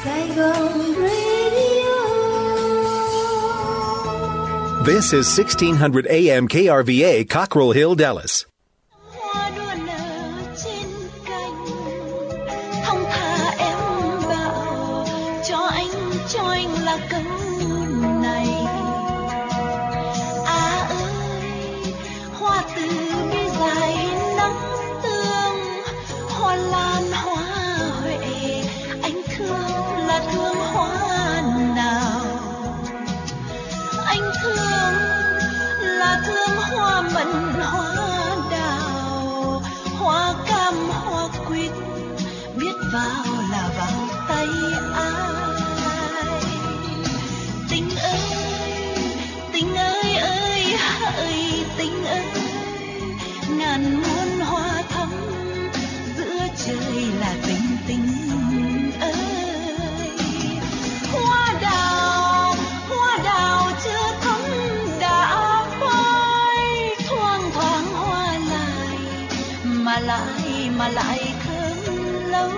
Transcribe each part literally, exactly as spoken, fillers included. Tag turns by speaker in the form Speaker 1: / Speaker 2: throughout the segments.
Speaker 1: Saigon Radio.
Speaker 2: This is sixteen hundred A M K R V A, Cockrell Hill, Dallas.
Speaker 3: Hoa đua nở trên cành, thong thả em bảo cho anh, cho anh là câu này. À ơi, hoa từ bi dài nắng tương, hoa lan hoa huệ, anh thương là thương hoa nào? Anh thương là thương hoa mận, hoa đào, hoa cam, hoa quýt, biết vào là vào tay ai. Tình ơi, tình ơi ơi hỡi tình ơi, ngàn muôn hoa thắm giữa trời là tình tình ơi. Hoa đào, hoa đào chưa thắm đã phai, thoang thoảng hoa lại mà lại mà lại thơm lâu.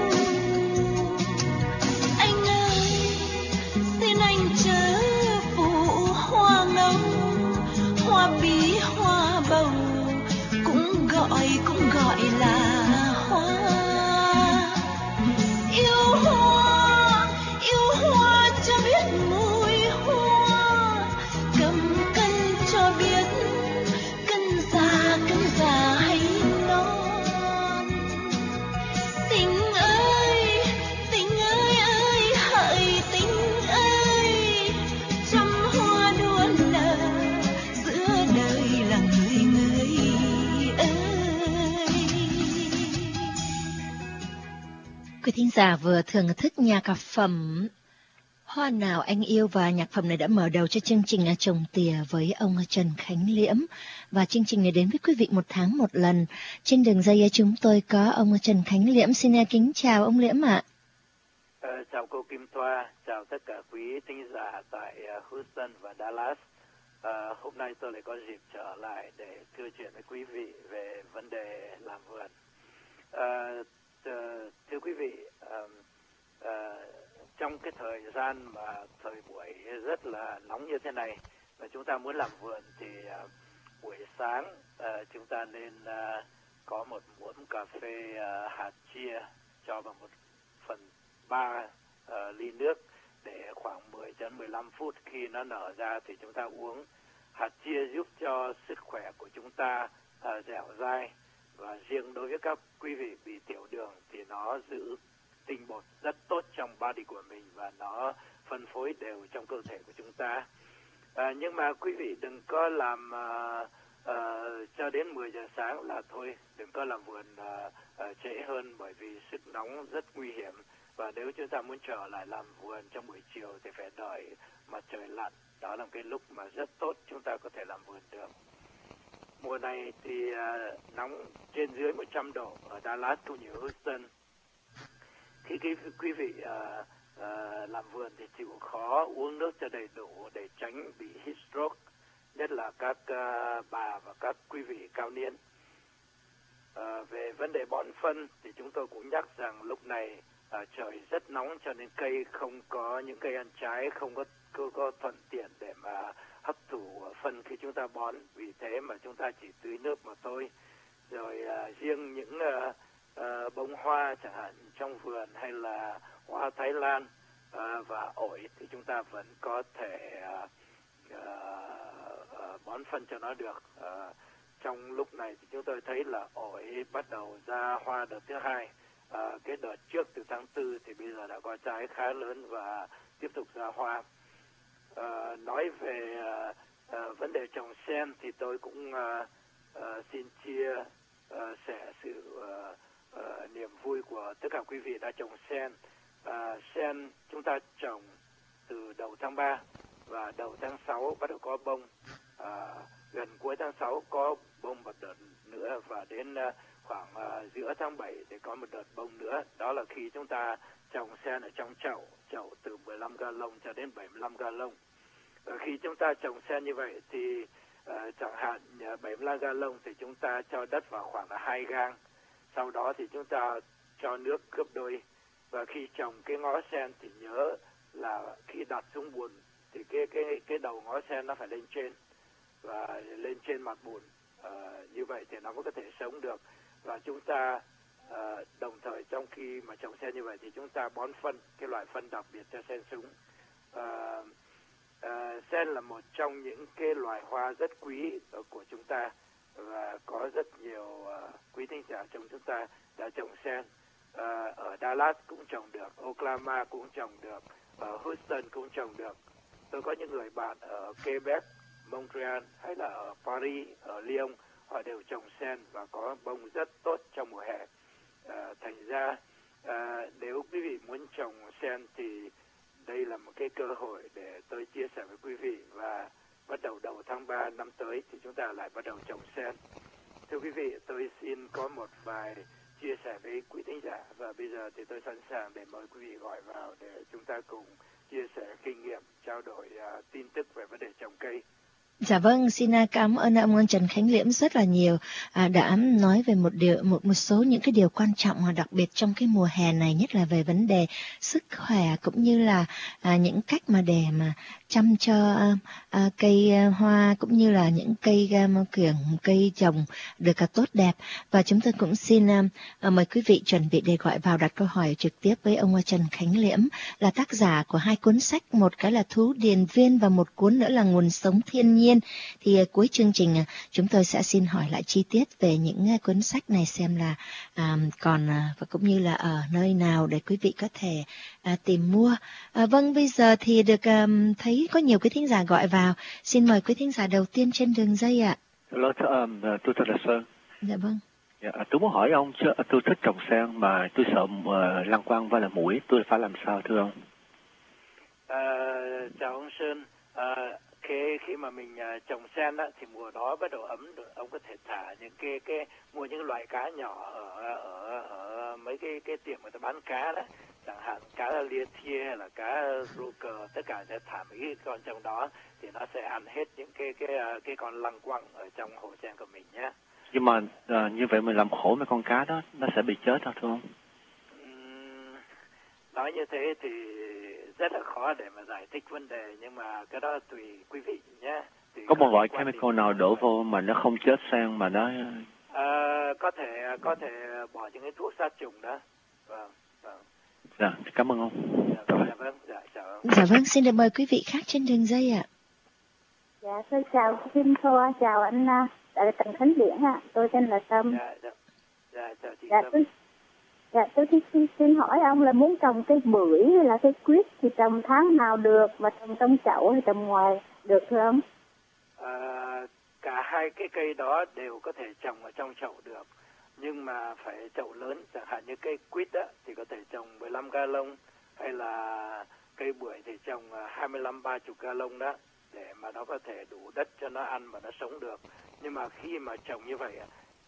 Speaker 3: Anh ơi, xin anh chớ phụ hoa ngâu, hoa bí hoa bầu cũng gọi cũng gọi là hoa. Yêu hoa, yêu hoa cho biết mùi hoa, cầm cân cho biết cân già cân già hay non. Tình ơi, tình ơi ơi hỡi tình ơi, trăm hoa đua nở giữa đời là người người ơi.
Speaker 4: Quý thính giả vừa thưởng thức nhạc phẩm Hoa Nào Anh Yêu, và nhạc phẩm này đã mở đầu cho chương trình Trồng Tỉa với ông Trần Khánh Liễm. Và chương trình này đến với quý vị một tháng một lần. Trên đường dây chúng tôi có ông Trần Khánh Liễm. Xin kính chào ông Liễm ạ.
Speaker 5: Ờ, chào cô Kim Thoa, chào tất cả quý thính giả tại uh, Houston và Dallas. Uh, hôm nay tôi lại có dịp trở lại để trò chuyện với quý vị về vấn đề làm vườn. Uh, uh, thưa quý vị, uh, uh, trong cái thời gian mà thời buổi rất là nóng như thế này, và chúng ta muốn làm vườn thì uh, buổi sáng uh, chúng ta nên uh, có một muỗng cà phê uh, hạt chia cho vào một phần ba uh, ly nước, để khoảng mười đến mười lăm phút khi nó nở ra thì chúng ta uống. Hạt chia giúp cho sức khỏe của chúng ta uh, dẻo dai, và riêng đối với các quý vị bị tiểu đường thì nó giữ tinh bột rất tốt trong body của mình, và nó phân phối đều trong cơ thể của chúng ta. À, nhưng mà quý vị đừng có làm uh, uh, cho đến mười giờ sáng là thôi, đừng có làm vườn uh, uh, trễ hơn, bởi vì sức nóng rất nguy hiểm. Và nếu chúng ta muốn trở lại làm vườn trong buổi chiều thì phải đợi mặt trời lặn. Đó là cái lúc mà rất tốt chúng ta có thể làm vườn được. Mùa này thì uh, nóng trên dưới một trăm độ ở Dallas cũng như Houston. Khi quý, quý vị uh, uh, làm vườn thì chịu khó uống nước cho đầy đủ để tránh bị heat stroke, nhất là các uh, bà và các quý vị cao niên. Uh, về vấn đề bón phân thì chúng tôi cũng nhắc rằng lúc này uh, trời rất nóng, cho nên cây không có, những cây ăn trái không có, có, có thuận tiện để mà hấp thụ phân khi chúng ta bón. Vì thế mà chúng ta chỉ tưới nước mà thôi. Rồi uh, riêng những uh, uh, bông hoa chẳng hạn trong vườn, hay là hoa Thái Lan uh, và ổi, thì chúng ta vẫn có thể uh, uh, uh, bón phân cho nó được. Uh, trong lúc này thì chúng tôi thấy là ổi bắt đầu ra hoa đợt thứ hai. Uh, cái đợt trước từ tháng tư thì bây giờ đã có trái khá lớn và tiếp tục ra hoa. Uh, nói về uh, uh, vấn đề trồng sen thì tôi cũng uh, uh, xin chia uh, sẻ sự uh, uh, niềm vui của tất cả quý vị đã trồng sen. Uh, sen chúng ta trồng từ đầu tháng ba và đầu tháng sáu bắt đầu có bông. Uh, gần cuối tháng sáu có bông một đợt nữa, và đến uh, khoảng uh, giữa tháng bảy để có một đợt bông nữa. Đó là khi chúng ta trồng sen ở trong chậu, chậu từ mười lăm ga lông cho đến bảy mươi lăm ga lông. Và khi chúng ta trồng sen như vậy thì uh, chẳng hạn uh, bảy mươi lăm ga lông thì chúng ta cho đất vào khoảng là hai gang. Sau đó thì chúng ta cho nước gấp đôi. Và khi trồng cái ngó sen thì nhớ là khi đặt xuống bùn thì cái cái cái đầu ngó sen nó phải lên trên và lên trên mặt bùn, à, như vậy thì nó mới có thể sống được. Và chúng ta à, đồng thời trong khi mà trồng sen như vậy thì chúng ta bón phân, cái loại phân đặc biệt cho sen súng. À, à, sen là một trong những cái loài hoa rất quý của chúng ta và có rất nhiều uh, quý thính giả trong chúng ta đã trồng sen. Uh, ở Dallas cũng trồng được, Oklahoma cũng trồng được, ở Houston cũng trồng được. Tôi có những người bạn ở Quebec, Montreal hay là ở Paris, ở Lyon, họ đều trồng sen và có bông rất tốt trong mùa hè. Uh, thành ra uh, nếu quý vị muốn trồng sen thì đây là một cái cơ hội để tôi chia sẻ với quý vị, và bắt đầu đầu tháng ba năm tới thì chúng ta lại bắt đầu trồng sen. Thưa quý vị, tôi xin có một vài chia sẻ với quý thính giả, và bây giờ thì tôi sẵn sàng để mời quý vị gọi vào để chúng ta cùng chia sẻ kinh nghiệm, trao đổi uh, tin tức về vấn đề trồng cây.
Speaker 4: Dạ vâng, xin cảm ơn ông Trần Khánh Liễm rất là nhiều, à, đã nói về một điều, một một số những cái điều quan trọng mà đặc biệt trong cái mùa hè này, nhất là về vấn đề sức khỏe cũng như là à, những cách mà để mà chăm cho à, à, cây à, hoa cũng như là những cây à, kiểu cây trồng được à, tốt đẹp. Và chúng tôi cũng xin à, mời quý vị chuẩn bị để gọi vào đặt câu hỏi trực tiếp với ông Trần Khánh Liễm, là tác giả của hai cuốn sách, một cái là Thú Điền Viên và một cuốn nữa là Nguồn Sống Thiên Nhiên. Thì uh, cuối chương trình uh, chúng tôi sẽ xin hỏi lại chi tiết về những uh, cuốn sách này, xem là uh, còn uh, và cũng như là ở nơi nào để quý vị có thể uh, tìm mua. Uh, vâng, bây giờ thì được um, thấy có nhiều quý thính giả gọi vào. Xin mời quý thính giả đầu tiên trên đường dây ạ.
Speaker 6: Hello, um, tôi tên là Sơn.
Speaker 4: Dạ vâng.
Speaker 6: Dạ, tôi muốn hỏi ông, chứ tôi thích trồng sen mà tôi sợ uh, lăng quăng và là muỗi, tôi phải làm sao thưa ông?
Speaker 5: Uh, chào ông Sơn. Uh, Khi, khi mà mình uh, trồng sen á, thì mùa đó bắt đầu ấm rồi, ông có thể thả những cái cái mua những loại cá nhỏ ở ở ở mấy cái cái tiệm người ta bán cá đó, chẳng hạn cá lia thia hay là cá rô cờ, tất cả sẽ thả mấy cái con trong đó thì nó sẽ ăn hết những cái cái cái, cái con lăng quăng ở trong hồ sen của mình nhé.
Speaker 6: Nhưng mà uh, như vậy mình làm khổ mấy con cá đó, nó sẽ bị chết đâu thưa ông?
Speaker 5: Uhm, nói như thế thì rất là khó để mà giải thích vấn đề, nhưng mà cái đó tùy quý vị nhé. Tùy
Speaker 6: có một loại chemical nào đổ vô mà nó không chết sen mà nó...
Speaker 5: À, có thể có thể bỏ những cái thuốc sát trùng đó. Vâng, vâng.
Speaker 6: Dạ, cảm ơn ông.
Speaker 5: Dạ, dạ vâng, dạ chào ông.
Speaker 4: Dạ vâng, xin được mời quý vị khác trên đường dây ạ.
Speaker 1: Dạ, tôi chào chị Kim Thoa, chào anh uh, Trần Khánh Liễm ạ. Tôi tên là Tâm.
Speaker 5: Dạ, dạ, dạ chào chị
Speaker 1: dạ,
Speaker 5: Tâm.
Speaker 1: Tôi... Dạ, tôi xin, xin hỏi ông là muốn trồng cây bưởi hay là cây quýt thì trồng tháng nào được, và trồng trong chậu hay trồng ngoài được thưa ông?
Speaker 5: À, cả hai cái cây đó đều có thể trồng ở trong chậu được, nhưng mà phải chậu lớn. Chẳng hạn như cây quýt á, thì có thể trồng mười lăm gallon, hay là cây bưởi thì trồng hai mươi lăm ba mươi gallon đó, để mà nó có thể đủ đất cho nó ăn và nó sống được. Nhưng mà khi mà trồng như vậy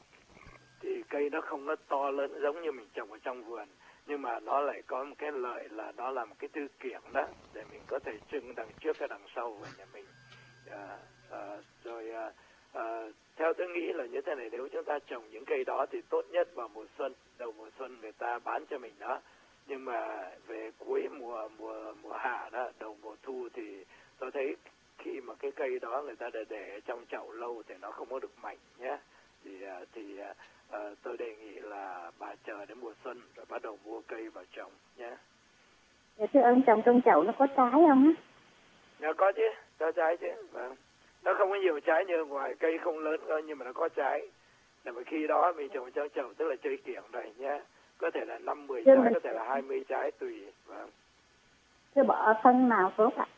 Speaker 5: thì cây nó không có to lớn giống như mình trồng ở trong vườn, nhưng mà nó lại có một cái lợi là nó là một cái thư kiểng đó, để mình có thể trưng đằng trước cái đằng sau của nhà mình. À, à, rồi à, à, theo tôi nghĩ là như thế này, nếu chúng ta trồng những cây đó thì tốt nhất vào mùa xuân, đầu mùa xuân người ta bán cho mình đó. Nhưng mà về cuối mùa mùa mùa hạ đó, đầu mùa thu thì tôi thấy khi mà cái cây đó người ta để để trong chậu lâu thì nó không có được mạnh nhé. Thì thì uh, tôi đề nghị là bà chờ đến mùa xuân rồi bắt đầu mua cây vào trồng nhé.
Speaker 1: Dạ thưa ông, trồng trong chậu nó có trái không á?
Speaker 5: Nó có chứ, có trái chứ. Vâng. Nó không có nhiều trái như ngoài, cây không lớn thôi, nhưng mà nó có trái. Để mà khi đó mình trồng trong chậu tức là chơi kiểng rồi nhé. Có thể là năm mười trái, có thể là hai mươi trái tùy. Vâng.
Speaker 1: Thưa bỏ phân nào tốt ạ?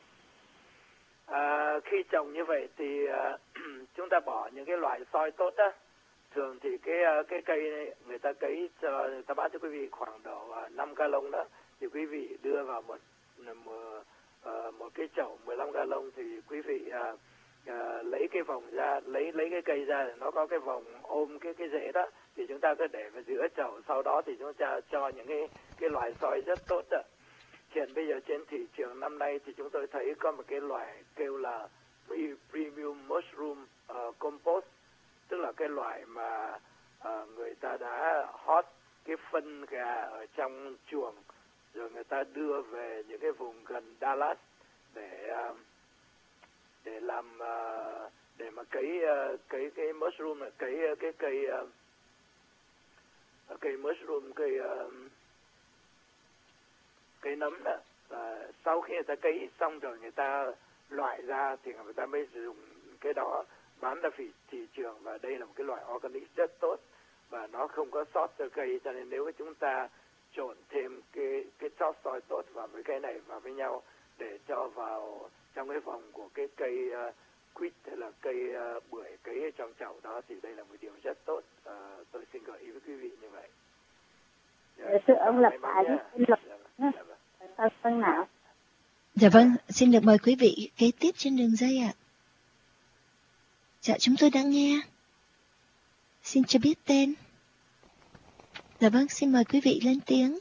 Speaker 5: À, khi trồng như vậy thì uh, chúng ta bỏ những cái loại soi tốt đó. Thường thì cái cái cây này người ta cấy cho, người ta bán cho quý vị khoảng độ uh, năm gallon đó, thì quý vị đưa vào một một, uh, một cái chậu mười lăm gallon thì quý vị uh, uh, lấy cái vòng ra, lấy lấy cái cây ra, nó có cái vòng ôm cái cái rễ đó, thì chúng ta cứ để vào giữa chậu. Sau đó thì chúng ta cho những cái cái loại soi rất tốt đó. Hiện bây giờ trên thị trường năm nay thì chúng tôi thấy có một cái loại kêu là Premium Mushroom uh, Compost, tức là cái loại mà uh, người ta đã hót cái phân gà ở trong chuồng rồi người ta đưa về những cái vùng gần Dallas để để làm để mà cấy cấy cái mushroom này, cấy cái cây cây mushroom, cây cây nấm đó. Và sau khi người ta cấy xong rồi người ta loại ra thì người ta mới dùng cái đó bán ra thị thị trường, và đây là một cái loại organic rất tốt và nó không có sót cho cây, cho nên nếu chúng ta trộn thêm cái cái chót soi tốt vào với cái này vào với nhau để cho vào trong cái vòng của cái cây uh, quýt hay là cây uh, bưởi cấy trong chậu đó, thì đây là một điều rất tốt. Uh, tôi xin gợi ý với quý vị như vậy.
Speaker 1: Dạ, thưa ông lặp lại cái luật sao phân nào?
Speaker 4: Dạ vâng, xin được mời quý vị kế tiếp trên đường dây ạ. Dạ, chúng tôi đang nghe. Xin cho biết tên. Dạ vâng, xin mời quý vị lên tiếng.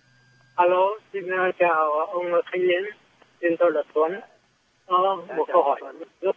Speaker 7: Alo, xin uh, chào ông Khánh Liên, tên tôi là Tuấn. Có một câu hỏi rất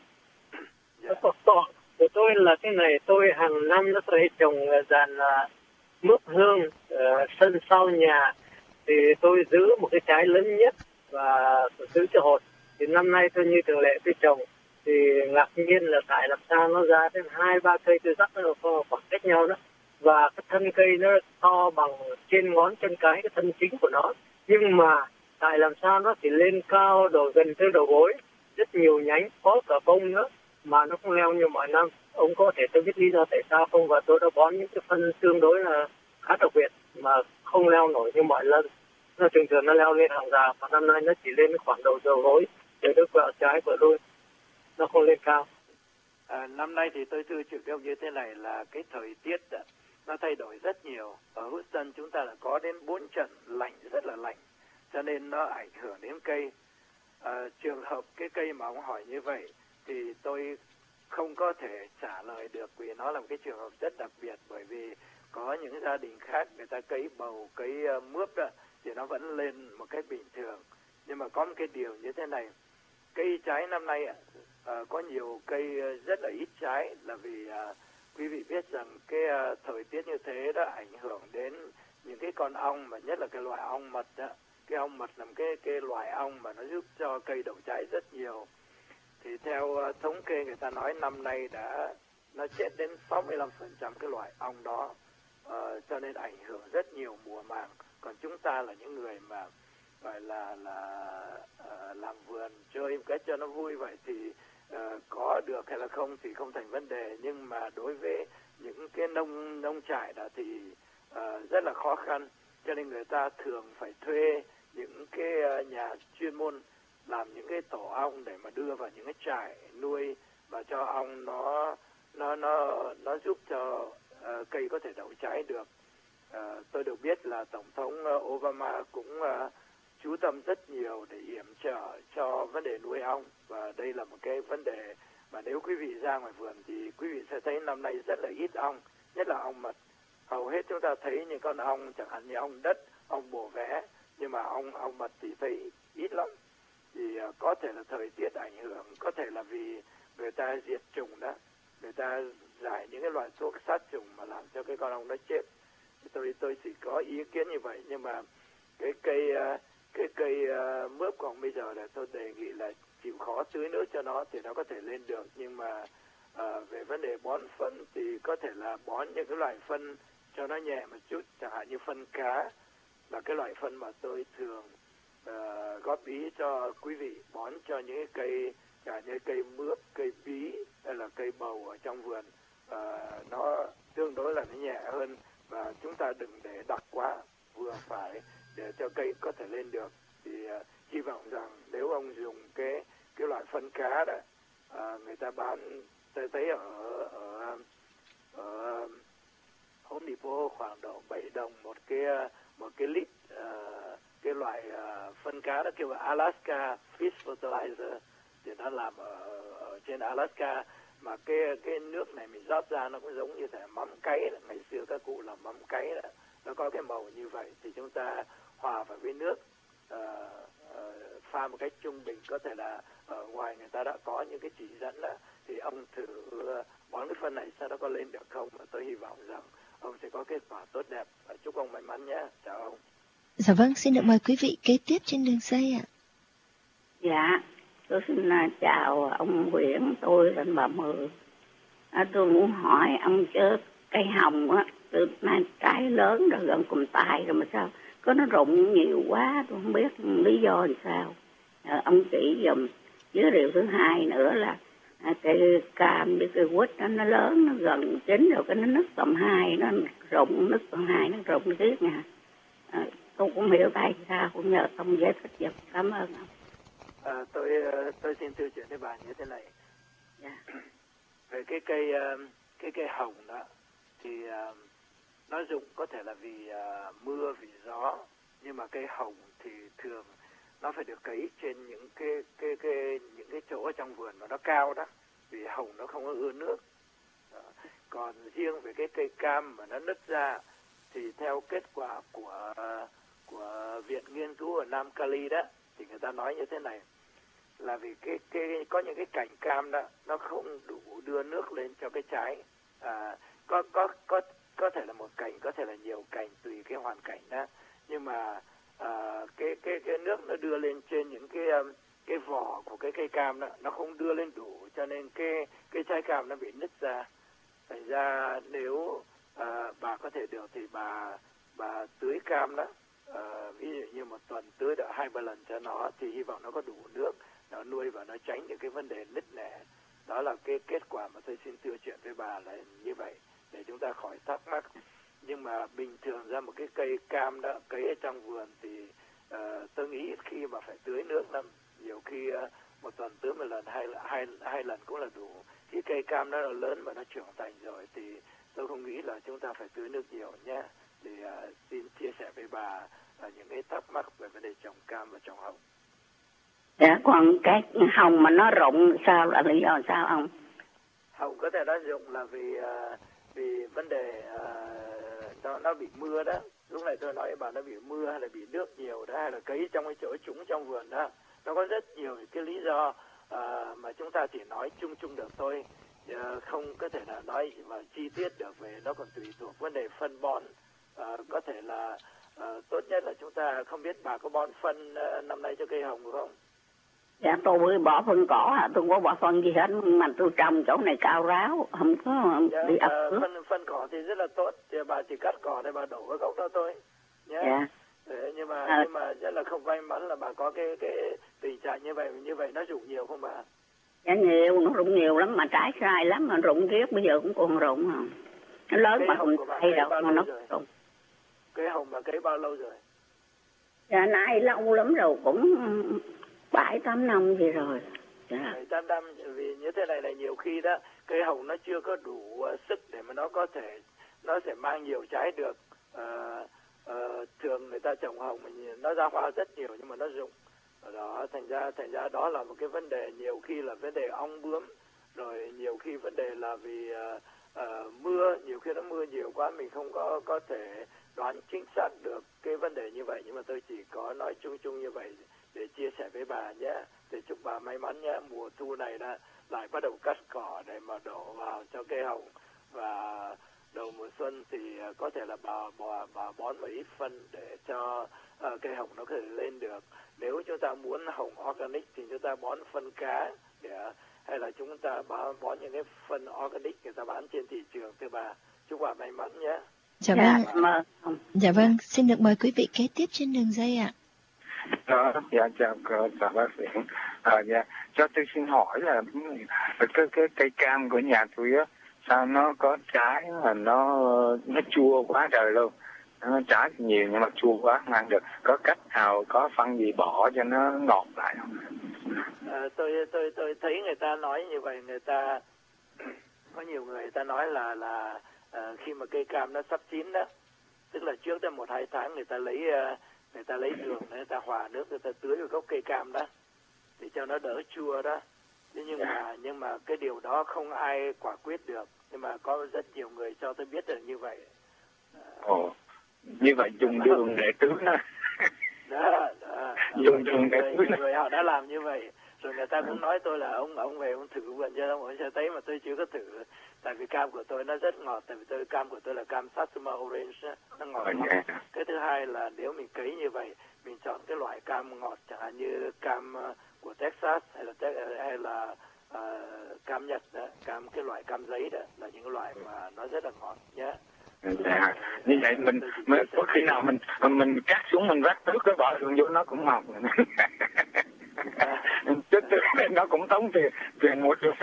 Speaker 7: câu hỏi của tôi là cái này, tôi hàng năm nó tôi trồng dàn uh, mướp hương uh, sân sau nhà, thì tôi giữ một cái trái lớn nhất và giữ cho hột. Thì năm nay tôi như thường lệ tôi trồng, thì ngạc nhiên là tại làm sao nó ra đến hai ba cây tôi dắt nó có khoảng cách nhau đó, và cái thân cây nó to bằng trên ngón chân cái, cái thân chính của nó, nhưng mà tại làm sao nó chỉ lên cao đầu gần tới đầu gối, rất nhiều nhánh, có cả bông nữa mà nó không leo như mọi năm. Ông có thể tôi biết lý do tại sao không, và tôi đã bón những cái phân tương đối là khá đặc biệt mà không leo nổi như mọi lần. Nó thường thường nó leo lên hàng rào, và năm nay nó chỉ lên khoảng đầu đầu gối để nó quẹo trái quẹo đuôi, nó không lên cao.
Speaker 5: À, năm nay thì tôi thưa trực tiếp như thế này là cái thời tiết đó, nó thay đổi rất nhiều. Ở Houston chúng ta đã có đến bốn trận lạnh, rất là lạnh, cho nên nó ảnh hưởng đến cây. À, trường hợp cái cây mà ông hỏi như vậy thì tôi không có thể trả lời được, vì nó là một cái trường hợp rất đặc biệt. Bởi vì có những gia đình khác người ta cấy bầu, cấy uh, mướp đó, thì nó vẫn lên một cách bình thường. Nhưng mà có một cái điều như thế này, cây trái năm nay uh, có nhiều cây rất là ít trái, là vì uh, quý vị biết rằng cái uh, thời tiết như thế đó ảnh hưởng đến những cái con ong, mà nhất là cái loại ong mật đó. Cái ong mật là một cái, cái loại ong mà nó giúp cho cây đậu trái rất nhiều. Thì theo uh, thống kê người ta nói năm nay đã nó chết đến sáu mươi lăm phần trăm cái loại ong đó, uh, cho nên ảnh hưởng rất nhiều mùa màng. Còn chúng ta là những người mà gọi là là uh, làm vườn chơi một cách cho nó vui vậy thì uh, có được hay là không thì không thành vấn đề, nhưng mà đối với những cái nông nông trại đó thì uh, rất là khó khăn, cho nên người ta thường phải thuê những cái uh, nhà chuyên môn làm những cái tổ ong để mà đưa vào những cái trại nuôi và cho ong nó nó nó nó giúp cho uh, cây có thể đậu trái được. Uh, tôi được biết là Tổng thống uh, Obama cũng uh, chú tâm rất nhiều để yểm trợ cho vấn đề nuôi ong, và đây là một cái vấn đề mà nếu quý vị ra ngoài vườn thì quý vị sẽ thấy năm nay rất là ít ong, nhất là ong mật. Hầu hết chúng ta thấy những con ong chẳng hạn như ong đất, ong bổ vé, nhưng mà ong ong mật thì thấy ít lắm. Thì uh, có thể là thời tiết ảnh hưởng, có thể là vì người ta diệt trùng đó, người ta rải những cái loại thuốc sát trùng mà làm cho cái con ong nó chết. Tôi tôi chỉ có ý kiến như vậy, nhưng mà cái cây cái cây uh, mướp còn bây giờ là tôi đề nghị là chịu khó tưới nước cho nó thì nó có thể lên được. Nhưng mà uh, về vấn đề bón phân thì có thể là bón những cái loại phân cho nó nhẹ một chút, chẳng hạn như phân cá là cái loại phân mà tôi thường uh, góp ý cho quý vị bón cho những cái cây, chẳng hạn như cây mướp, cây bí hay là cây bầu ở trong vườn. Uh, nó tương đối là nó nhẹ hơn, và chúng ta đừng để đặc quá, vừa phải để cho cây có thể lên được. Thì uh, hy vọng rằng nếu ông dùng cái cái loại phân cá đó, uh, người ta bán, tôi thấy ở ở ở Home Depot khoảng độ bảy đồng một cái một cái lít, uh, cái loại uh, phân cá đó kêu là Alaska Fish Fertilizer, thì nó làm ở, ở trên Alaska. Mà cái cái nước này mình rót ra nó cũng giống như thể mắm cấy đó. Ngày xưa các cụ làm mắm cấy đó, nó có cái màu như vậy. Thì chúng ta hòa vào với nước, uh, uh, pha một cách trung bình. Có thể là ở ngoài người ta đã có những cái chỉ dẫn đó, thì ông thử uh, bón cái phân này xem nó có lên được không. Mà tôi hy vọng rằng ông sẽ có kết quả tốt đẹp. Chúc ông may mắn nhé. Chào ông.
Speaker 4: Dạ vâng, xin được mời quý vị kế tiếp trên đường dây ạ.
Speaker 8: Dạ, tôi xin uh, chào ông Nguyễn, tôi là bà Mười. À, tôi muốn hỏi ông chứ cây hồng á, từ nay trái lớn rồi gần cùm tay rồi mà sao có nó rụng nhiều quá, tôi không biết lý do làm sao. À, ông chỉ dùm. Với điều thứ hai nữa là à, cây cam với cây quýt đó, nó lớn, nó gần chín rồi cái nó nứt tầm hai, nó rụng nứt tầm hai, nó rụng tiếp nha. À, tôi cũng hiểu tại sao, cũng nhờ ông giải thích giùm. Cảm ơn ông.
Speaker 5: À, tôi tôi xin tiêu chuyện với bà như thế này.
Speaker 8: Yeah.
Speaker 5: Về cái cây cái cây hồng đó thì uh, nó rụng có thể là vì uh, mưa, vì gió, nhưng mà cây hồng thì thường nó phải được cấy trên những cái cái cái những cái chỗ ở trong vườn mà nó cao đó, vì hồng nó không có ưa nước. Đó. Còn riêng về cái cây cam mà nó nứt ra thì theo kết quả của của viện nghiên cứu ở Nam Cali đó thì người ta nói như thế này, là vì cái cái có những cái cành cam đó nó không đủ đưa nước lên cho cái trái. À, có có có có thể là một cành, có thể là nhiều cành tùy cái hoàn cảnh đó, nhưng mà à, cái cái cái nước nó đưa lên trên những cái cái vỏ của cái cây cam đó nó không đưa lên đủ, cho nên cái cái trái cam nó bị nứt ra. Thành ra nếu à, bà có thể được thì bà bà tưới cam đó, à, ví dụ như một tuần tưới được hai ba lần cho nó, thì hy vọng nó có đủ nước, nó nuôi và nó tránh những cái vấn đề nứt nẻ. Đó là cái kết quả mà tôi xin tiêu chuyện với bà là như vậy, để chúng ta khỏi thắc mắc. Nhưng mà bình thường ra một cái cây cam đó cấy ở trong vườn thì uh, tôi nghĩ khi mà phải tưới nước lắm, nhiều khi uh, một tuần tưới một lần, hai hai hai lần cũng là đủ. Khi cây cam nó lớn và nó trưởng thành rồi thì tôi không nghĩ là chúng ta phải tưới nước nhiều nhé. Thì uh, xin chia sẻ với bà uh, những cái thắc mắc về vấn đề trồng cam và trồng hồng.
Speaker 8: Dạ, còn cái hồng mà nó rụng sao, là lý do sao ông?
Speaker 5: Hồng có thể nó rụng là vì uh, vì vấn đề uh, nó nó bị mưa đó. Lúc này tôi nói bà nó bị mưa hay là bị nước nhiều đó, hay là cấy trong cái chỗ trũng trong vườn đó. Nó có rất nhiều cái lý do uh, mà chúng ta chỉ nói chung chung được thôi, uh, không có thể là nói mà chi tiết được về. Nó còn tùy thuộc vấn đề phân bón. Uh, có thể là uh, tốt nhất là chúng ta, không biết bà có bón phân uh, năm nay cho cây hồng không?
Speaker 8: Dạ, tôi bỏ phân cỏ, tôi không có bỏ phân gì hết, mà tôi trồng chỗ này cao ráo, không có
Speaker 5: dạ,
Speaker 8: đi ấp
Speaker 5: uh, phân phân cỏ thì rất là tốt, thì bà chỉ cắt cỏ để bà đổ vào gốc đó thôi nhé. Dạ. Đấy, nhưng mà à. nhưng mà rất là không may mắn là bà có cái cái tình trạng như vậy. Như vậy nó rụng nhiều không bà?
Speaker 8: Dạ nhiều, nó rụng nhiều lắm, mà trái sai lắm, mà rụng riết bây giờ cũng còn rụng. À. Nó lớn mà không thay đâu mà nó rụng.
Speaker 5: Cái hồng bà cấy bao lâu rồi?
Speaker 8: Dạ nay lâu lắm rồi, cũng bảy tám năm gì rồi.
Speaker 5: Dạ. bảy tám năm, vì như thế này là nhiều khi đó cây hồng nó chưa có đủ uh, sức để mà nó có thể nó sẽ mang nhiều trái được. Uh, uh, thường người ta trồng hồng mình nó ra hoa rất nhiều nhưng mà nó rụng. Đó, thành ra thành ra đó là một cái vấn đề, nhiều khi là vấn đề ong bướm, rồi nhiều khi vấn đề là vì uh, uh, mưa, nhiều khi nó mưa nhiều quá mình không có có thể đoán chính xác được cái vấn đề như vậy. Nhưng mà tôi chỉ có nói chung chung như vậy để chia sẻ với bà nhé, để chúc bà may mắn nhé. Mùa thu này đã lại bắt đầu cắt cỏ để mà đổ vào cho cây hồng, và đầu mùa xuân thì có thể là bà bà, bà bón một ít phân để cho uh, cây hồng nó có thể lên được. Nếu chúng ta muốn hồng organic thì chúng ta bón phân cá, để, hay là chúng ta bón, bón những cái phân organic người ta bán trên thị trường. Thưa bà, chúc bà may mắn nhé.
Speaker 4: Dạ vâng, dạ, dạ vâng, xin được mời quý vị kế tiếp trên đường dây ạ.
Speaker 9: Đó, dạ chào chào bác sĩ. À, dạ, cho tôi xin hỏi là cái cái cây cam của nhà tôi á, sao nó có trái mà nó nó chua quá trời luôn. Nó trái nhiều nhưng mà chua quá không ăn được. Có cách nào, có phân gì bỏ cho nó ngọt lại không?
Speaker 5: À, tôi tôi tôi thấy người ta nói như vậy, người ta có nhiều người, người ta nói là là à, khi mà cây cam nó sắp chín đó, tức là trước đó một hai tháng người ta lấy uh, người ta lấy đường, người ta hòa nước, người ta tưới vào gốc cây cam đó để cho nó đỡ chua đó. Thế nhưng mà nhưng mà cái điều đó không ai quả quyết được, nhưng mà có rất nhiều người cho tôi biết được như vậy.
Speaker 9: Ồ, như vậy dùng đường để tưới nó.
Speaker 5: Đó, đó.
Speaker 9: Dùng đường để tưới nó.
Speaker 5: Người họ đã làm như vậy. Rồi người ta cũng nói tôi là ông ông về ông thử vườn cho ông sẽ thấy, mà tôi chưa có thử. Tại vì cam của tôi nó rất ngọt, tại vì tôi cam của tôi là cam Satsuma Orange, nó ngọt lắm. Cái thứ hai là nếu mình cấy như vậy, mình chọn cái loại cam ngọt chẳng hạn như cam của Texas hay là hay là uh, cam Nhật đó, cam cái loại cam giấy đó là những cái loại mà nó rất là ngọt nhé.
Speaker 9: Dạ. Như vậy mình, mình có khi nào mình mình cắt xuống mình vắt nước cái bỏ vô nó cũng ngọt. Chứ nó cũng tốn tiền tiền một chút.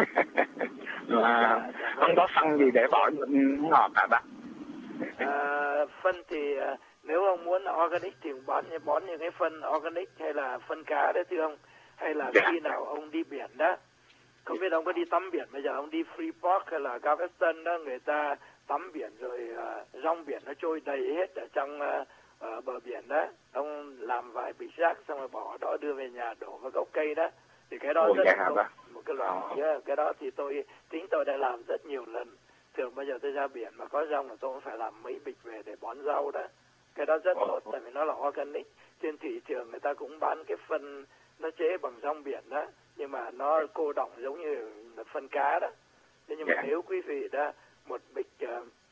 Speaker 9: Mà không có phân gì để bỏ ngọt hả bác?
Speaker 5: À, phân thì uh, nếu ông muốn organic thì bón bón những cái phân organic hay là phân cá đấy thưa ông, hay là dạ. Khi nào ông đi biển đó, không biết ông có đi tắm biển, bây giờ ông đi Freeport hay là Galveston đó, người ta tắm biển rồi uh, rong biển nó trôi đầy hết ở trong uh, uh, bờ biển đó, ông làm vài bịch rác xong rồi bỏ đó đưa về nhà đổ vào gốc cây đó, thì cái đó Ồ, rất là tốt, một cái loại yeah, cái đó thì tôi chính tôi đã làm rất nhiều lần. Thường bây giờ tôi ra biển mà có rong là tôi cũng phải làm mấy bịch về để bón rau đó, cái đó rất tốt tại vì nó là organic. Trên thị trường người ta cũng bán cái phân nó chế bằng rong biển đó, nhưng mà nó cô đọng giống như là phân cá đó. Thế nhưng mà yeah. Nếu quý vị đã một bịch uh,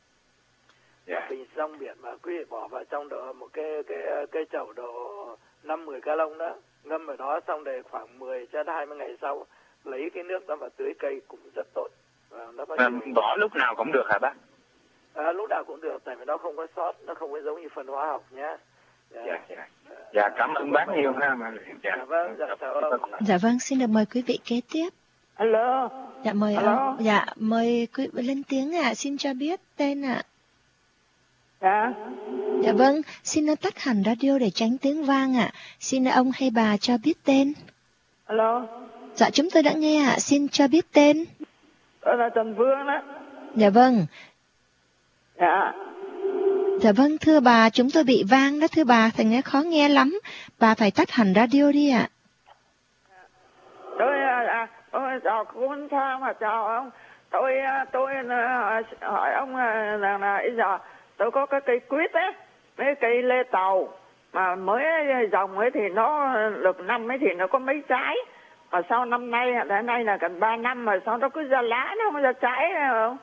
Speaker 5: yeah. bình rong biển mà quý vị bỏ vào trong độ một cái cái cái chậu độ năm mười ga lông đó, ngâm ở đó xong để khoảng mười cho hai mươi ngày sau lấy cái nước đó và tưới cây cũng rất tốt. Nó
Speaker 9: à, bỏ lúc nào cũng được hả bác?
Speaker 5: À, lúc nào cũng được, tại vì nó không có sót, nó không có giống như phân hóa học nhé.
Speaker 9: Dạ, dạ, dạ. Dạ cảm ơn bác nhiều ha. Mà
Speaker 5: dạ. Dạ vâng, dạ chào ông.
Speaker 4: Dạ vâng, xin được mời quý vị kế tiếp.
Speaker 10: Alo.
Speaker 4: Dạ mời
Speaker 10: Alo.
Speaker 4: ông. Dạ mời quý vị lên tiếng ạ, à. Xin cho biết tên ạ. À.
Speaker 10: Dạ.
Speaker 4: Dạ vâng, xin tắt hẳn radio để tránh tiếng vang ạ. À. Xin ông hay bà cho biết tên.
Speaker 10: Alo.
Speaker 4: Dạ chúng tôi đã nghe ạ, à. Xin cho biết tên.
Speaker 10: Tôi là Trần Phương đó.
Speaker 4: Dạ vâng.
Speaker 10: Dạ.
Speaker 4: Dạ vâng, thưa bà, chúng tôi bị vang đó thưa bà, thành nghe khó nghe lắm. Bà phải tắt hẳn radio đi ạ.
Speaker 10: Tôi, à, tôi chào cô Minh Thoa mà chào ông. Tôi, tôi hỏi ông là, là, là bây giờ tôi có cái cây quýt á, mấy cây lê tàu, mà mới dòng ấy thì nó được năm ấy thì nó có mấy trái. Mà sau năm nay, đến nay là gần ba năm mà sao nó cứ ra lá, nó không ra trái không?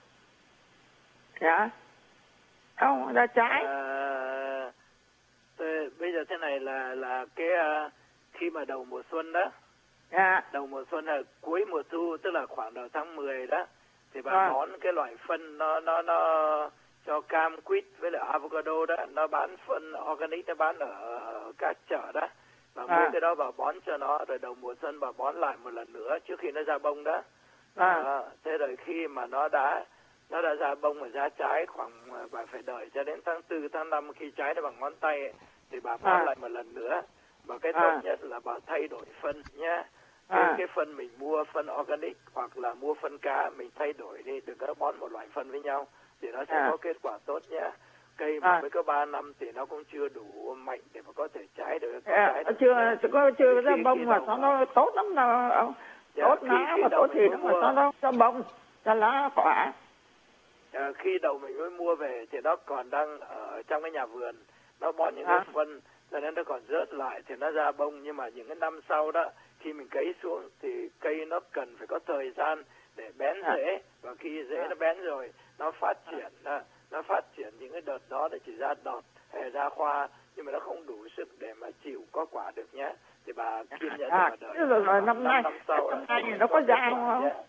Speaker 10: Dạ. Không, ra trái.
Speaker 5: À, tôi, bây giờ thế này là là cái uh, khi mà đầu mùa xuân đó,
Speaker 10: dạ.
Speaker 5: Đầu mùa xuân là cuối mùa thu, tức là khoảng đầu tháng mười đó, thì bà
Speaker 10: à.
Speaker 5: bón cái loại phân nó nó nó cho cam, quýt với lại avocado đó, nó bán phân organic, nó bán ở, ở các chợ đó. Bà à. mua cái đó bà bón cho nó, rồi đầu mùa xuân bà bón lại một lần nữa trước khi nó ra bông đó.
Speaker 10: À.
Speaker 5: À, thế rồi khi mà nó đã nó đã ra bông và ra trái, khoảng bà phải đợi cho đến tháng tư, tháng năm khi trái nó bằng ngón tay ấy, thì bà bón à. lại một lần nữa. Và cái tốt à. nhất là bà thay đổi phân nhé. Cái, à. cái phân mình mua phân organic hoặc là mua phân cá mình thay đổi đi, đừng có bón một loại phân với nhau thì nó sẽ à. có kết quả tốt nhé. Cây mà à. mới có ba năm thì nó cũng chưa đủ mạnh để mà có thể trái được.
Speaker 10: À, trái được chưa có chưa ra bông mà sao nó tốt lắm đâu ông. Dạ, tốt lá mà tốt thì mà sao nó ra bông, ra lá quả.
Speaker 5: À, khi đầu mình mới mua về thì nó còn đang ở trong cái nhà vườn, nó bón những à. cái phân cho nên nó còn rớt lại thì nó ra bông. Nhưng mà những cái năm sau đó khi mình cấy xuống thì cây nó cần phải có thời gian để bén à. rễ, và khi rễ à. nó bén rồi nó phát triển à. nó phát triển những cái đợt đó để chỉ ra đọt hay ra hoa, nhưng mà nó không đủ sức để mà chịu có quả được nhé. Thì bà kiên nhẫn
Speaker 10: à,
Speaker 5: mà đợi.
Speaker 10: À, rồi, rồi năm nay,
Speaker 5: năm sau
Speaker 10: năm nay nó có ra không?
Speaker 5: Nhé.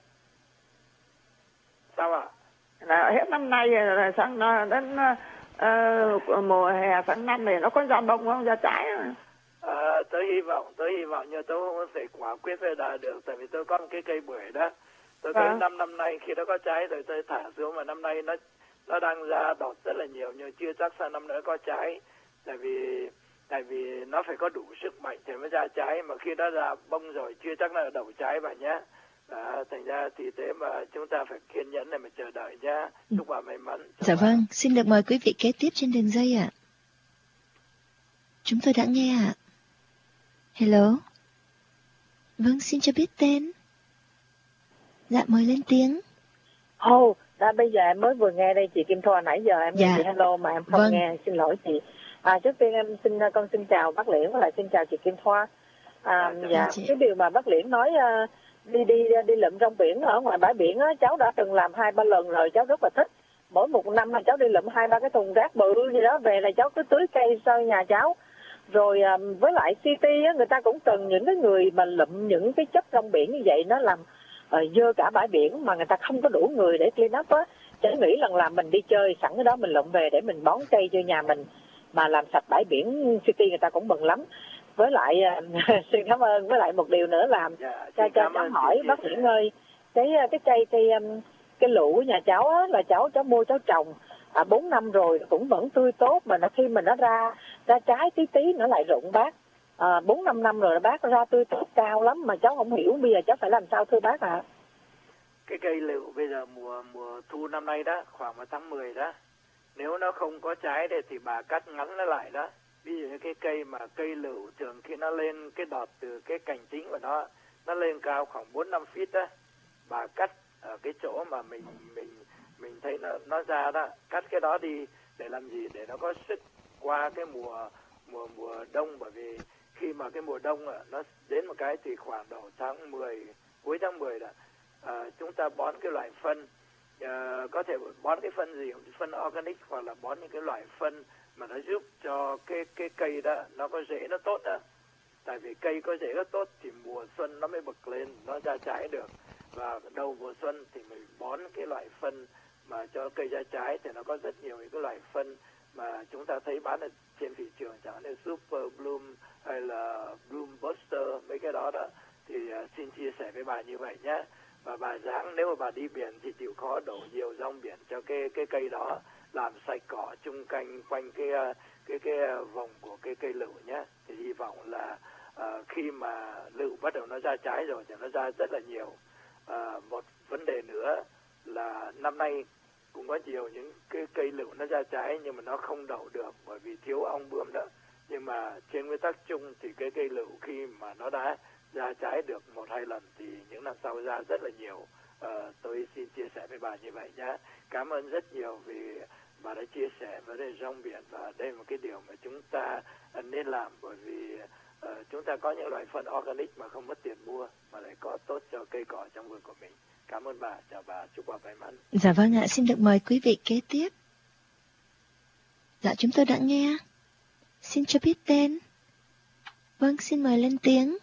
Speaker 5: Sao ạ?
Speaker 10: Là hết năm nay rồi sang đến uh, mùa hè tháng năm này nó có ra bông không, ra trái không?
Speaker 5: À, tôi hy vọng, tôi hy vọng nhưng tôi không thể quả quyết về đã được, tại vì tôi có một cái cây bưởi đó. Tôi thấy à. năm năm nay khi nó có trái rồi tôi thả xuống, mà năm nay nó nó đang ra đọt rất là nhiều, nhưng chưa chắc sang năm nữa có trái, tại vì tại vì nó phải có đủ sức mạnh thì mới ra trái, mà khi nó ra bông rồi chưa chắc nó là đầu trái bà nhé. À, thành ra thì thế mà chúng ta phải kiên nhẫn để mà chờ đợi nhé. Chúc bà may mắn.
Speaker 4: Dạ bà. Vâng, xin được mời quý vị kế tiếp trên đường dây ạ. À. Chúng tôi đã nghe ạ. À. Hello. Vâng, xin cho biết tên. Dạ, mời lên tiếng.
Speaker 11: Ồ, oh, đã bây giờ em mới vừa nghe đây chị Kim Thoa, nãy giờ em
Speaker 4: dạ.
Speaker 11: nghe chị hello mà em không
Speaker 4: vâng.
Speaker 11: nghe, xin lỗi chị. À, trước tiên em xin con xin chào bác Liễn và lại xin chào chị Kim Thoa. À, dạ, cái điều mà bác Liễn nói uh, đi đi đi lượm rong biển ở ngoài bãi biển á, cháu đã từng làm hai ba lần rồi, cháu rất là thích. Mỗi một năm là cháu đi lượm hai ba cái thùng rác bự gì đó về là cháu cứ tưới cây sau nhà cháu. Rồi uh, với lại City á, người ta cũng cần những cái người mà lượm những cái chất rong biển như vậy, nó làm uh, dơ cả bãi biển mà người ta không có đủ người để clean up á. Cháu nghĩ lần là mình đi chơi sẵn cái đó mình lượm về để mình bón cây cho nhà mình, mà làm sạch bãi biển City người ta cũng mừng lắm. Với lại xin cảm ơn, với lại một điều nữa làm dạ, cho cho cháu hỏi bác Liễn ơi, cái cái cây cây cái lựu của nhà cháu á, là cháu cháu mua cháu trồng à, bốn năm rồi cũng vẫn tươi tốt, mà nó khi mà nó ra ra trái tí tí nó lại rụng bác. À, bốn năm năm rồi bác ra tươi tốt cao lắm mà cháu không hiểu bây giờ cháu phải làm sao thưa bác ạ. À?
Speaker 5: Cái cây lựu bây giờ mùa mùa thu năm nay đó, khoảng vào tháng mười đó, nếu nó không có trái đây thì bà cắt ngắn nó lại đó. Ví dụ như cái cây mà cây lựu thường khi nó lên cái đọt từ cái cành chính của nó, nó lên cao khoảng bốn năm feet đó, bà cắt ở cái chỗ mà mình mình mình thấy nó nó ra đó, cắt cái đó đi để làm gì? Để nó có sức qua cái mùa mùa mùa đông, bởi vì khi mà cái mùa đông nó đến một cái thì khoảng đầu tháng mười, cuối tháng mười là à, chúng ta bón cái loại phân, à, có thể bón cái phân gì, phân organic hoặc là bón những cái loại phân mà nó giúp cho cái cái cây đó nó có rễ nó tốt đó. Tại vì cây có rễ rất tốt thì mùa xuân nó mới bật lên, nó ra trái được. Và đầu mùa xuân thì mình bón cái loại phân mà cho cây ra trái, thì nó có rất nhiều những cái loại phân mà chúng ta thấy bán ở trên thị trường, chẳng hạn như Super Bloom hay là Bloom Buster, mấy cái đó đó. Thì uh, xin chia sẻ với bà như vậy nhé. Và bà dáng nếu mà bà đi biển thì chịu khó đổ nhiều rong biển cho cái cái cây đó, làm sạch cỏ chung quanh quanh cái cái cái vòng của cái cây lựu nhé. Thì hy vọng là uh, khi mà lựu bắt đầu nó ra trái rồi thì nó ra rất là nhiều. Uh, một vấn đề nữa là năm nay cũng có nhiều những cái cây lựu nó ra trái nhưng mà nó không đậu được bởi vì thiếu ong bướm đó. Nhưng mà trên nguyên tắc chung thì cái cây lựu khi mà nó đã ra trái được một hai lần thì những năm sau ra rất là nhiều. Uh, tôi xin chia sẻ với bà như vậy nhé. Cảm ơn rất nhiều vì bà đã chia sẻ vấn đề rong biển, và đây là một cái điều mà chúng ta nên làm, bởi vì uh, chúng ta có những loại phân organic mà không mất tiền mua mà lại có tốt cho cây cỏ trong vườn của mình. Cảm ơn bà, chào bà, chúc bà may mắn.
Speaker 4: Dạ vâng ạ, xin được mời quý vị kế tiếp. Dạ chúng tôi đã nghe. Xin cho biết tên. Vâng, xin mời lên tiếng.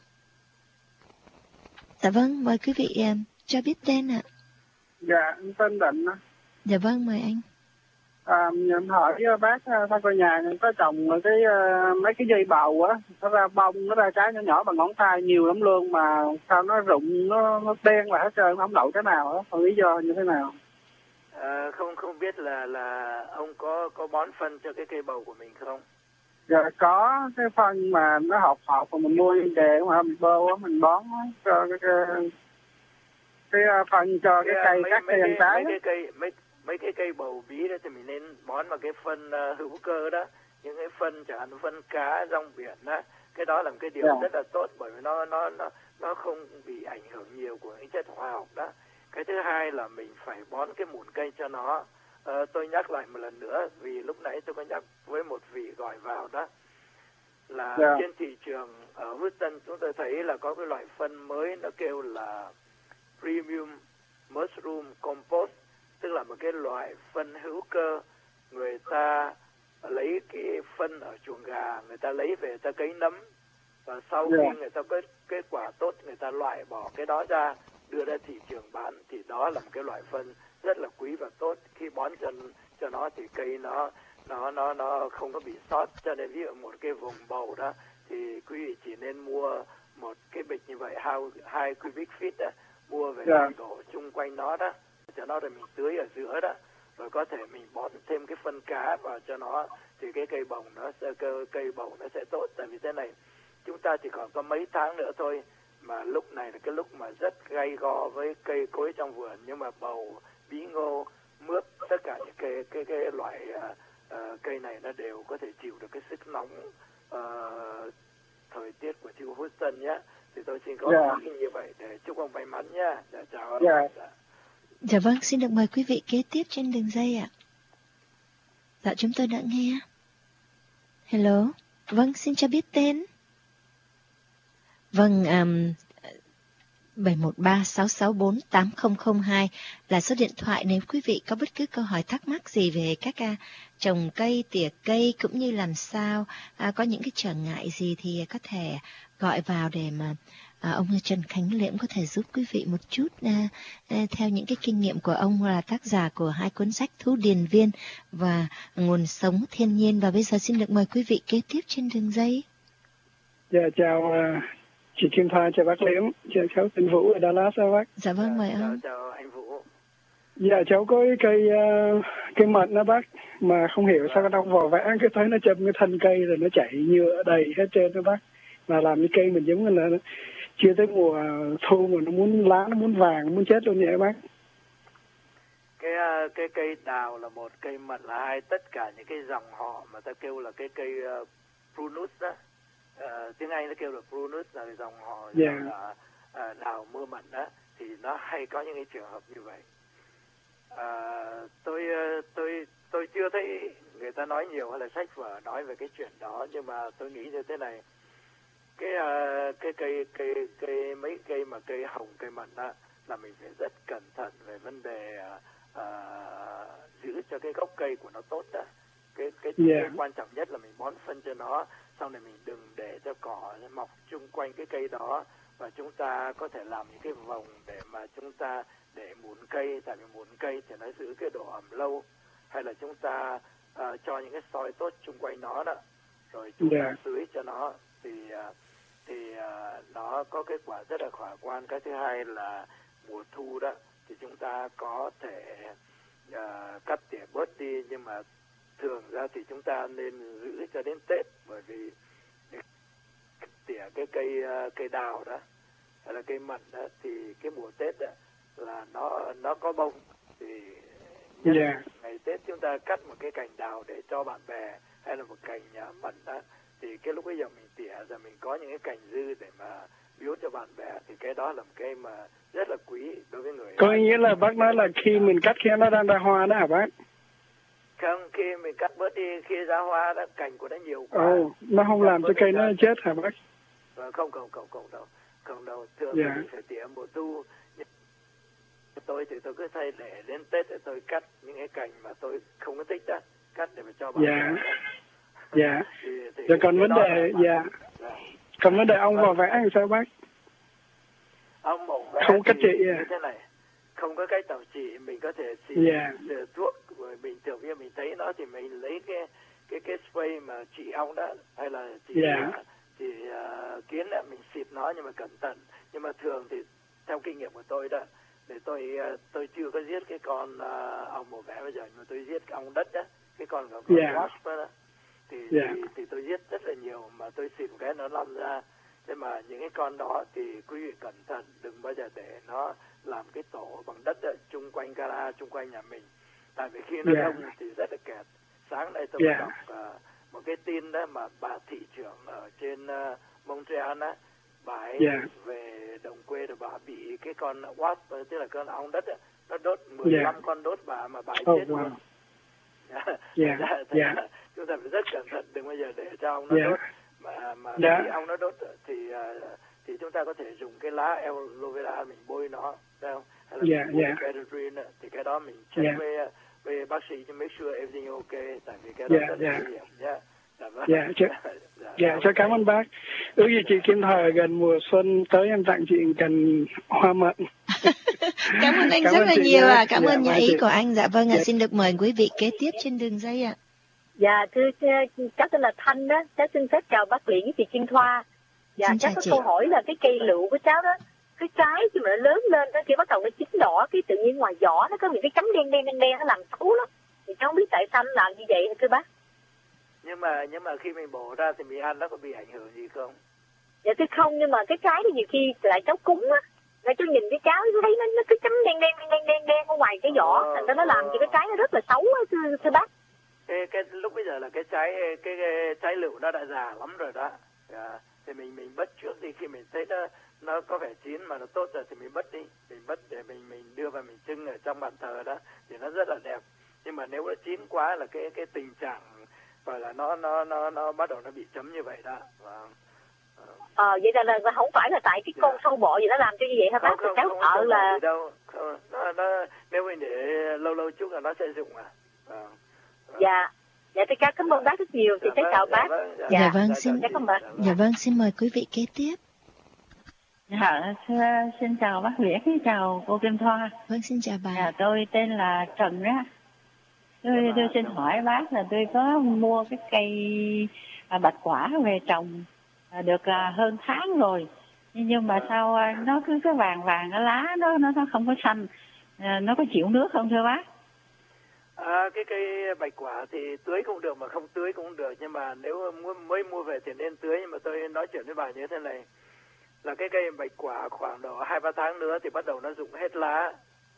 Speaker 4: Dạ vâng, mời quý vị uh, cho biết tên ạ.
Speaker 12: Dạ, tên Định.
Speaker 4: Dạ vâng, mời anh.
Speaker 12: À, em hỏi bác thôi, coi nhà có trồng cái uh, mấy cái dây bầu á, nó ra bông, nó ra trái nhỏ nhỏ bằng ngón tay nhiều lắm luôn, mà sao nó rụng, nó nó đen lại hết trơn, nó không đậu cái nào đó, còn lý do như thế nào?
Speaker 5: À, không không biết là là ông có có bón phân cho cái cây bầu của mình không?
Speaker 12: Dạ có, cái phân mà nó hột hột mà mình mua về mà mình bơ á, mình bón cho cái cái, cái phân cho cái, cái cây
Speaker 5: mấy,
Speaker 12: các
Speaker 5: mấy
Speaker 12: cây ăn trái.
Speaker 5: Mấy cái cây mấy mấy cái cây bầu bí đó thì mình nên bón vào cái phân uh, hữu cơ đó, những cái phân chẳng hạn phân cá, rong biển đó, cái đó là một cái điều yeah. rất là tốt, bởi vì nó nó nó nó không bị ảnh hưởng nhiều của những chất hóa học đó. Cái thứ hai là mình phải bón cái mùn cây cho nó. Uh, tôi nhắc lại một lần nữa, vì lúc nãy tôi có nhắc với một vị gọi vào đó là yeah. trên thị trường ở Houston chúng tôi thấy là có cái loại phân mới, nó kêu là Premium Mushroom Compost, tức là một cái loại phân hữu cơ. Người ta lấy cái phân ở chuồng gà, người ta lấy về, người ta cấy nấm, và sau yeah. khi người ta có kết quả tốt, người ta loại bỏ cái đó ra, đưa ra thị trường bán, thì đó là một cái loại phân rất là quý và tốt. Khi bón cho cho nó thì cây nó nó nó nó không có bị sót. Cho nên ví dụ một cái vùng bầu đó thì quý vị chỉ nên mua một cái bịch như vậy, hai cubic feet đó, mua về yeah. đổ chung quanh nó đó, cho nó rồi mình tưới ở giữa đó, rồi có thể mình bón thêm cái phân cá vào cho nó, thì cái cây bầu nó sẽ cây, cây bầu nó sẽ tốt. Tại vì thế này, chúng ta chỉ còn có mấy tháng nữa thôi, mà lúc này là cái lúc mà rất gay go với cây cối trong vườn, nhưng mà bầu, bí ngô, mướp, tất cả những cái cái cái loại uh, uh, cây này nó đều có thể chịu được cái sức nóng uh, thời tiết của New Houston nhé. Thì tôi xin có yeah. ý như vậy để chúc ông may mắn nhé. Dạ, chào ông.
Speaker 12: Yeah.
Speaker 5: Dạ.
Speaker 4: Dạ vâng, xin được mời quý vị kế tiếp trên đường dây ạ. Dạ, chúng tôi đã nghe. Hello. Vâng, xin cho biết tên. Vâng, um, bảy một ba sáu sáu bốn tám không không hai là số điện thoại nếu quý vị có bất cứ câu hỏi thắc mắc gì về các uh, trồng cây, tỉa cây cũng như làm sao, uh, có những cái trở ngại gì thì có thể gọi vào để mà uh, ông Trần Khánh Liễm có thể giúp quý vị một chút uh, uh, theo những cái kinh nghiệm của ông là tác giả của hai cuốn sách Thú Điền Viên và Nguồn Sống Thiên Nhiên. Và bây giờ xin được mời quý vị kế tiếp trên đường dây.
Speaker 13: Dạ, chào uh... chị Kim Thoa, chào bác Liễm, chào cháu Tân Vũ ở Dallas đó bác.
Speaker 4: Dạ vâng, mời ông.
Speaker 5: Chào anh Vũ.
Speaker 13: Dạ, cháu có cái cây uh, cây mận đó bác, mà không hiểu sao trong vỏ vẽ cái thấy nó châm cái thân cây rồi nó chảy nhựa đầy hết trơn đó bác. Mà làm cái cây mình giống như là chưa tới mùa thu mà nó muốn lá, nó muốn vàng, muốn chết luôn vậy bác.
Speaker 5: Cái cái cây đào là một, cây mận là hai, tất cả những cái dòng họ mà ta kêu là cái cây uh, prunus đó. Uh, tiếng Anh nó kêu là prunus là dòng họ yeah. là uh, đào mưa mận đó, thì nó hay có những cái trường hợp như vậy. Uh, tôi uh, tôi tôi chưa thấy người ta nói nhiều hay là sách vở nói về cái chuyện đó, nhưng mà tôi nghĩ như thế này, cái uh, cái cây cây cây mấy cây mà cây hồng, cây mận đó là mình phải rất cẩn thận về vấn đề uh, uh, giữ cho cái gốc cây của nó tốt đó. Cái cái, yeah. cái quan trọng nhất là mình bón phân cho nó, sau này mình đừng để cho cỏ mọc chung quanh cái cây đó, và chúng ta có thể làm những cái vòng để mà chúng ta để mùn cây, tại vì mùn cây thì nó giữ cái độ ẩm lâu, hay là chúng ta uh, cho những cái soi tốt chung quanh nó đó, rồi chúng yeah. ta tưới cho nó thì uh, thì uh, nó có kết quả rất là khả quan. Cái thứ hai là mùa thu đó thì chúng ta có thể uh, cắt tỉa bớt đi, nhưng mà thường ra thì chúng ta nên giữ cho đến Tết, bởi vì tỉa cái cây cây đào đó hay là cây mận đó thì cái mùa Tết đó là nó nó có bông, thì yeah. ngày Tết chúng ta cắt một cái cành đào để cho bạn bè, hay là một cành mận đó, thì cái lúc bây giờ mình tỉa rồi mình có những cái cành dư để mà biếu cho bạn bè, thì cái đó là một cái mà rất là quý đối với người.
Speaker 13: Có nghĩa là bác nói là khi mình cắt khi nó đang ra hoa đó hả bác?
Speaker 5: Không, khi mình cắt bớt đi, khi ra hoa đó, cành của nó nhiều quá.
Speaker 13: Ồ, nó không làm cho cây nó chết hả bác?
Speaker 5: Không, không, không, không đâu. Không đâu, thường yeah. mình phải tỉa mùa thu. Tôi thì tôi cứ thay để đến Tết thì tôi cắt những cái cành mà tôi không có thích đó, cắt để mà cho bạn.
Speaker 13: Dạ. Dạ. Rồi còn vấn đề, dạ. Còn vấn đề ong vỏ vẽ thì sao bác?
Speaker 5: Ong vỏ vẽ
Speaker 13: không cách trị
Speaker 5: như thế này. Không có cách nào trị, mình có thể xịt yeah. thuốc, rồi mình thường như mình thấy nó thì mình lấy cái cái cái spray mà trị ong đó, hay là trị yeah. thì uh, kiến đó, mình xịt nó nhưng mà cẩn thận. Nhưng mà thường thì theo kinh nghiệm của tôi đó, để tôi uh, tôi chưa có giết cái con uh, ong vỏ vẽ bây giờ, nhưng mà tôi giết ong đất đó, cái con gọi yeah. wasp đó, thì, yeah. thì thì tôi giết rất là nhiều, mà tôi xịt một cái nó lăn ra. Thế mà những cái con đó thì quý vị cẩn thận, đừng bao giờ để nó làm cái tổ bằng đất đó, chung quanh gara, chung quanh nhà mình. Tại vì khi nó yeah. đông thì rất là kẹt. Sáng nay tôi yeah. đọc uh, một cái tin đó mà bà thị trưởng ở trên uh, Montreal á, bà ấy yeah. về đồng quê rồi bà bị cái con wasp, tức là con ong đất đó, nó đốt mười lăm yeah. con đốt bà mà bà ấy
Speaker 13: oh,
Speaker 5: chết
Speaker 13: wow.
Speaker 5: luôn.
Speaker 13: yeah.
Speaker 5: yeah. Chúng ta phải rất cẩn thận, đừng bao giờ để cho ong nó yeah. đốt. Mà mà yeah. khi ong nó đốt thì uh, thì chúng ta có thể dùng cái lá aloe vera mình bôi nó, phải không? Hay là
Speaker 13: yeah,
Speaker 5: mình
Speaker 13: yeah.
Speaker 5: Benadryl, thì cái đó mình check yeah. với với bác sĩ to make sure everything okay, tại vì cái đó
Speaker 13: yeah,
Speaker 5: rất
Speaker 13: yeah.
Speaker 5: là nguy hiểm nhá.
Speaker 13: Dạ, dạ, dạ, dạ, cho cảm ơn bác. Ước gì chị Kim Thoa gần mùa xuân tới em tặng chị cành hoa mận.
Speaker 4: Cảm ơn anh cảm rất ơn là nhiều ạ. À. Cảm dạ, ơn nhà ý của anh. Dạ vâng ạ, dạ. Xin được mời quý vị kế tiếp trên đường dây ạ. À.
Speaker 11: Dạ, thưa cháu tên là Thanh đó, cháu xin phép chào bác Liễm với chị Kim Thoa. Dạ, cháu có chị. Câu hỏi là cái cây lựu của cháu đó, cái trái khi mà nó lớn lên đó, khi bắt đầu nó chín đỏ, cái tự nhiên ngoài vỏ nó có những cái chấm đen đen đen đen, nó làm xấu lắm. Thì cháu không biết tại sao nó làm như vậy thưa bác.
Speaker 5: Nhưng mà nhưng mà khi mình bổ ra thì mình ăn nó có bị ảnh hưởng gì không?
Speaker 11: Dạ thưa không, nhưng mà cái trái thì nhiều khi lại cháu cũng á, lại cháu nhìn cái trái thấy nó nó cái chấm đen đen đen đen đen ở ngoài cái vỏ, thành ra nó làm cho cái trái nó rất là xấu á thưa, thưa bác.
Speaker 5: Cái, cái lúc bây giờ là cái trái cái, cái trái lựu nó đã già lắm rồi đó. À, thì mình mình bứt trước đi, khi mình thấy nó nó có vẻ chín mà nó tốt rồi thì mình bứt đi, mình bứt để mình mình đưa vào mình trưng ở trong bàn thờ đó thì nó rất là đẹp. Nhưng mà nếu nó chín quá là cái cái tình trạng gọi là nó nó nó nó bắt đầu nó bị chấm như vậy đó. Và,
Speaker 14: Ờ, vậy là, là, là không phải là tại cái con sâu bọ gì nó làm cho như vậy hả bác?
Speaker 5: Không,
Speaker 14: cháu
Speaker 5: không,
Speaker 14: sợ
Speaker 5: không
Speaker 14: là
Speaker 5: đâu. Không, nó, nó, nếu mình để lâu lâu chút là nó sẽ rụng à. À.
Speaker 14: Dạ. Dạ thì cháu cảm ơn bác rất nhiều. Thì cháu chào bác.
Speaker 4: Dạ, dạ vâng, xin
Speaker 14: dạ, cảm ơn.
Speaker 4: Dạ vâng, xin mời quý vị kế tiếp.
Speaker 15: Dạ, xin chào bác Nguyễn, chào cô Kim Thoa.
Speaker 4: Vâng, xin chào bà.
Speaker 15: Dạ, tôi tên là Trần đó. Tôi, tôi xin hỏi bác là tôi có mua cái cây à, bạch quả về trồng à, được à, hơn tháng rồi. Nhưng mà sao à, nó cứ cái vàng vàng cái lá đó nó nó không có xanh, à, nó có chịu nước không thưa bác?
Speaker 5: À, cái cây bạch quả thì tưới cũng được mà không tưới cũng được, nhưng mà nếu muốn mới mua về thì nên tưới. Nhưng mà tôi nói chuyện với bà như thế này, là cái cây bạch quả khoảng độ hai ba tháng nữa thì bắt đầu nó rụng hết lá,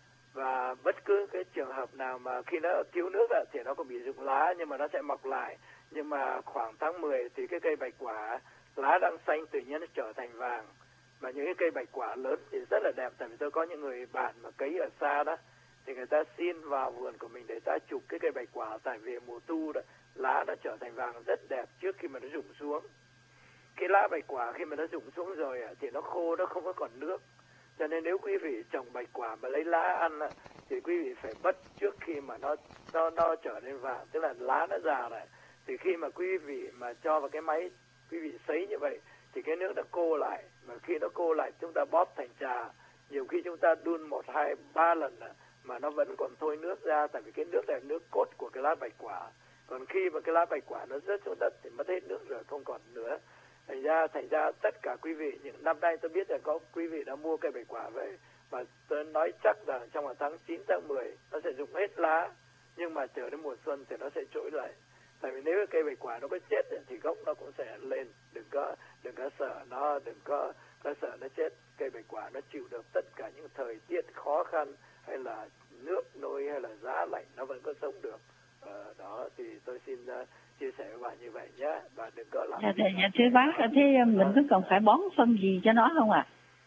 Speaker 5: và bất cứ cái trường hợp nào mà khi nó thiếu nước thì nó cũng bị rụng lá, nhưng mà nó sẽ mọc lại. Nhưng mà khoảng tháng mười thì cái cây bạch quả lá đang xanh tự nhiên nó trở thành vàng. Mà những cái cây bạch quả lớn thì rất là đẹp, tại vì tôi có những người bạn mà cấy ở xa đó, thì người ta xin vào vườn của mình để ta chụp cái cây bạch quả, tại vì mùa thu đó lá nó trở thành vàng rất đẹp trước khi mà nó rụng xuống. Cái lá bạch quả khi mà nó rụng xuống rồi thì nó khô, nó không có còn nước. Cho nên nếu quý vị trồng bạch quả mà lấy lá ăn thì quý vị phải mất trước khi mà nó nó nó trở nên vàng, tức là lá nó già rồi. Thì khi mà quý vị mà cho vào cái máy quý vị sấy như vậy thì cái nước nó cô lại, mà khi nó cô lại chúng ta bóp thành trà. Nhiều khi chúng ta đun một hai ba lần mà nó vẫn còn thôi nước ra, tại vì cái nước này là nước cốt của cái lá bạch quả. Còn khi mà cái lá bạch quả nó rớt xuống đất thì mất hết nước rồi, không còn nữa. Thành ra, thành ra tất cả quý vị, những năm nay tôi biết là có quý vị đã mua cây bạch quả về, và tôi nói chắc là trong một tháng chín, tháng mười nó sẽ rụng hết lá, nhưng mà chờ đến mùa xuân thì nó sẽ trỗi lại. Tại vì nếu cây bạch quả nó có chết thì gốc nó cũng sẽ lên. Đừng có đừng có sợ nó, đừng có, có sợ nó chết. Cây bạch quả nó chịu được tất cả những thời tiết khó khăn, hay là nước nôi hay là giá lạnh, nó vẫn có sống được. Ờ, đó thì tôi xin uh, chia sẻ với bạn như vậy nhé, bạn đừng có làm.
Speaker 15: Dạ, dạ thưa bác, thế mình có cần phải bón phân gì cho nó không ạ?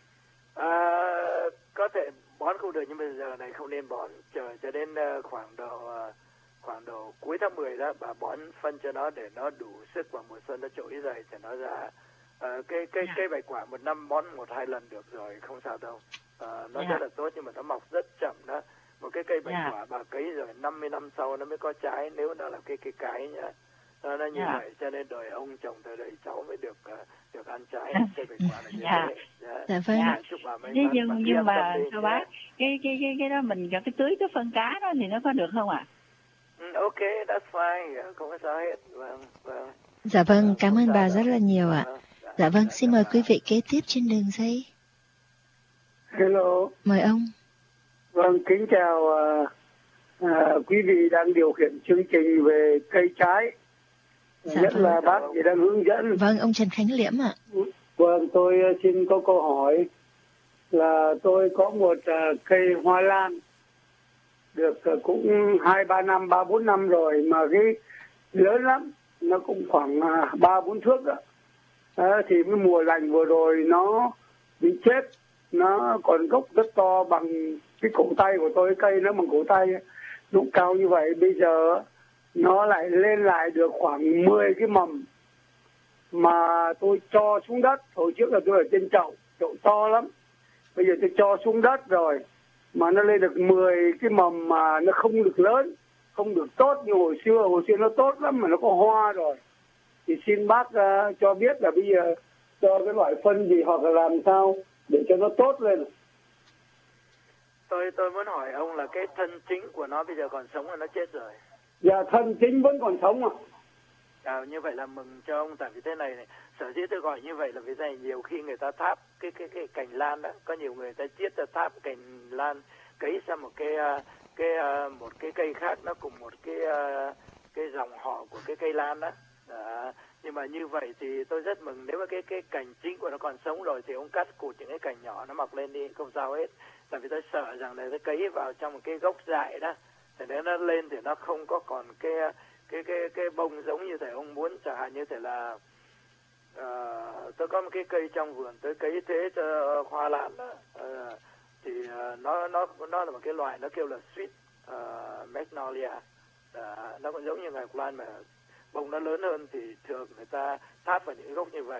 Speaker 5: À? À, có thể bón không được, nhưng bây giờ này không nên bón, chờ cho đến uh, khoảng độ uh, khoảng độ cuối tháng mười đó bà bón phân cho nó để nó đủ sức vào mùa xuân nó trỗi dậy thì nó ra. Uh, cây cây yeah. cây bạch quả một năm bón một hai lần được rồi, không sao đâu. Uh, nó yeah. rất là tốt, nhưng mà nó mọc rất chậm đó. Một cái cây bạch yeah. quả bà cấy rồi năm mươi năm sau nó mới có trái, nếu nó là cái cái cái nhá. Nó, nó như yeah. vậy, cho nên đời ông chồng tới đời cháu mới được uh, được ăn trái cây bạch quả là như yeah. thế.
Speaker 4: Yeah. Dạ vâng.
Speaker 15: Yeah.
Speaker 5: Chúc bà may
Speaker 15: nhưng
Speaker 5: mắn.
Speaker 15: Nhưng, nhưng mà thưa bác, cái cái cái cái đó mình gặp cái tưới cái phân cá đó thì nó có được không ạ?
Speaker 5: À? Mm, ok, that's fine, không có sao hết. Vâng, vâng.
Speaker 4: Dạ vâng, cảm ơn bà rất là nhiều ạ. Vâng. Dạ vâng, xin mời quý vị kế tiếp trên đường dây.
Speaker 13: Hello.
Speaker 4: Mời ông.
Speaker 13: Vâng, kính chào uh, uh, quý vị đang điều khiển chương trình về cây trái. Dạ nhất vâng. là bác thì đang hướng dẫn.
Speaker 4: Vâng, ông Trần Khánh Liễm ạ.
Speaker 13: Vâng, tôi xin có câu hỏi là tôi có một uh, cây hoa lan được uh, cũng hai ba năm, ba bốn năm rồi, mà cái lớn lắm, nó cũng khoảng uh, ba bốn thước đó. À, thì cái mùa lạnh vừa rồi nó bị chết, nó còn gốc rất to bằng cái cổ tay của tôi, cây nó bằng cổ tay, nó cao như vậy. Bây giờ nó lại lên lại được khoảng mười cái mầm mà tôi cho xuống đất. Hồi trước là tôi ở trên chậu, chậu to lắm, bây giờ tôi cho xuống đất rồi mà nó lên được mười cái mầm mà nó không được lớn, không được tốt như hồi xưa. Hồi xưa nó tốt lắm mà nó có hoa rồi. Thì xin bác uh, cho biết là bây giờ cho cái loại phân gì hoặc là làm sao để cho nó tốt lên.
Speaker 5: Tôi tôi muốn hỏi ông là cái thân chính của nó bây giờ còn sống hay nó chết rồi?
Speaker 13: Dạ, thân chính vẫn còn sống ạ.
Speaker 5: À, như vậy là mừng cho ông, tại vì thế này này, sở dĩ tôi gọi như vậy là vì thế này, nhiều khi người ta tháp cái cái cái cành lan đó, có nhiều người ta chiết ra tháp cành lan cấy sang một cái cái một cái cây khác, nó cùng một cái cái dòng họ của cái cây lan đó. Đó. Nhưng mà như vậy thì tôi rất mừng, nếu mà cái cái cành chính của nó còn sống rồi thì ông cắt cụt những cái cành nhỏ nó mọc lên đi, không sao hết. Tại vì tôi sợ rằng là tôi cấy vào trong một cái gốc dại đó, thì nếu nó lên thì nó không có còn cái cái cái cái bông giống như thể ông muốn. Chẳng hạn như thể là uh, tôi có một cái cây trong vườn tôi cấy thế cho hoa lan đó, uh, thì uh, nó nó nó là một cái loại nó kêu là sweet uh, magnolia, uh, nó cũng giống như ngài lan mà bông nó lớn hơn, thì thường người ta tháp vào những gốc như vậy.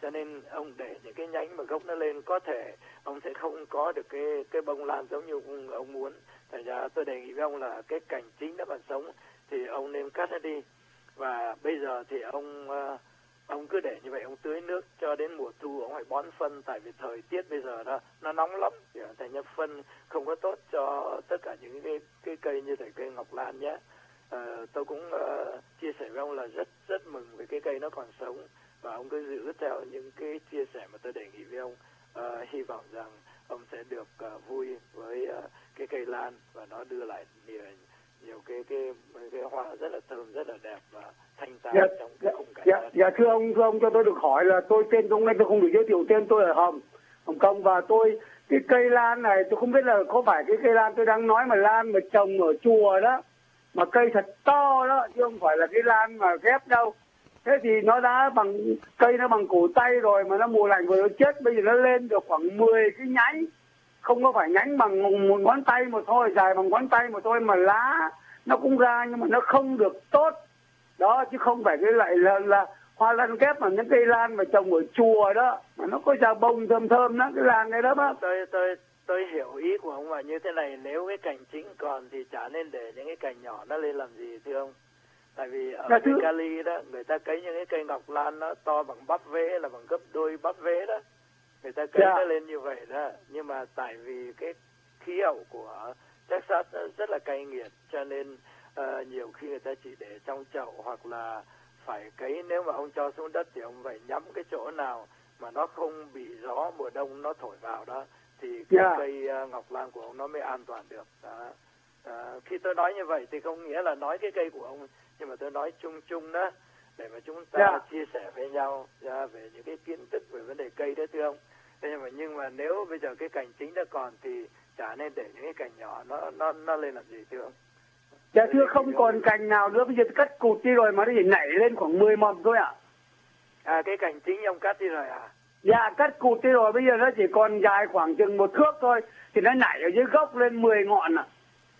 Speaker 5: cho nên ông để những cái nhánh mà gốc nó lên, có thể ông sẽ không có được cái cái bông lan giống như ông, ông muốn. Thành ra tôi đề nghị với ông là cái cành chính nó còn sống thì ông nên cắt nó đi. Và bây giờ thì ông uh, ông cứ để như vậy, ông tưới nước cho đến mùa thu ông phải bón phân, tại vì thời tiết bây giờ đó nó nóng lắm, thành ra phân không có tốt cho tất cả những cái cái cây như thể cây ngọc lan nhé. Uh, tôi cũng uh, chia sẻ với ông là rất rất mừng vì cái cây nó còn sống, và ông cứ giữ theo những cái chia sẻ mà tôi đề nghị với ông. Uh, hy vọng rằng ông sẽ được uh, vui với uh, cái cây lan, và nó đưa lại nhiều, nhiều cái cái cái hoa rất là thơm, rất là đẹp và thanh tao
Speaker 16: dạ,
Speaker 5: trong cái khung cảnh.
Speaker 16: Dạ, dạ thưa ông, thưa ông cho tôi được hỏi là tôi tên tôi nay tôi không được giới thiệu tên tôi ở Hồng Hồng Kông, và tôi cái cây lan này tôi không biết là có phải cái cây lan tôi đang nói mà lan mà trồng ở chùa đó, mà cây thật to đó chứ không phải là cái lan mà ghép đâu. Thế thì nó đã bằng cây nó bằng cổ tay rồi, mà nó mùa lạnh vừa nó chết, bây giờ nó lên được khoảng mười cái nhánh, không có phải nhánh bằng một ngón tay mà thôi, dài bằng ngón tay mà thôi, mà lá nó cũng ra nhưng mà nó không được tốt đó, chứ không phải cái lại là, là hoa lan ghép mà những cây lan mà trồng ở chùa đó mà nó có ra bông thơm thơm đó, cái lan này đó bác.
Speaker 5: Tôi tôi tôi hiểu ý của ông, và như thế này, nếu cái cành chính còn thì chả nên để những cái cành nhỏ nó lên làm gì thưa ông. Tại vì ở cái Cali đó người ta cấy những cái cây ngọc lan nó to bằng bắp vế, là bằng gấp đôi bắp vế đó, người ta cấy yeah. nó lên như vậy đó. Nhưng mà tại vì cái khí hậu của Texas rất là cay nghiệt, cho nên uh, nhiều khi người ta chỉ để trong chậu, hoặc là phải cấy, nếu mà ông cho xuống đất thì ông phải nhắm cái chỗ nào mà nó không bị gió mùa đông nó thổi vào đó, thì cái yeah. cây uh, ngọc lan của ông nó mới an toàn được đó. Uh, khi tôi nói như vậy thì không nghĩa là nói cái cây của ông, nhưng mà tôi nói chung chung đó, để mà chúng ta yeah. chia sẻ với nhau yeah, về những cái kiến thức về vấn đề cây đó thưa ông. Thế nhưng mà nhưng mà nếu bây giờ cái cành chính đã còn thì chả nên để những cái cành nhỏ nó nó nó lên làm gì thưa ông.
Speaker 16: Dạ thưa, không còn cành nào nữa, bây giờ cắt cụt đi rồi mà nó chỉ nảy lên khoảng mười mầm thôi ạ.
Speaker 5: À? à cái cành chính ông cắt đi rồi à?
Speaker 16: Dạ cắt cụt đi rồi, bây giờ nó chỉ còn dài khoảng chừng một thước thôi, thì nó nảy ở dưới gốc lên mười ngọn ạ. À.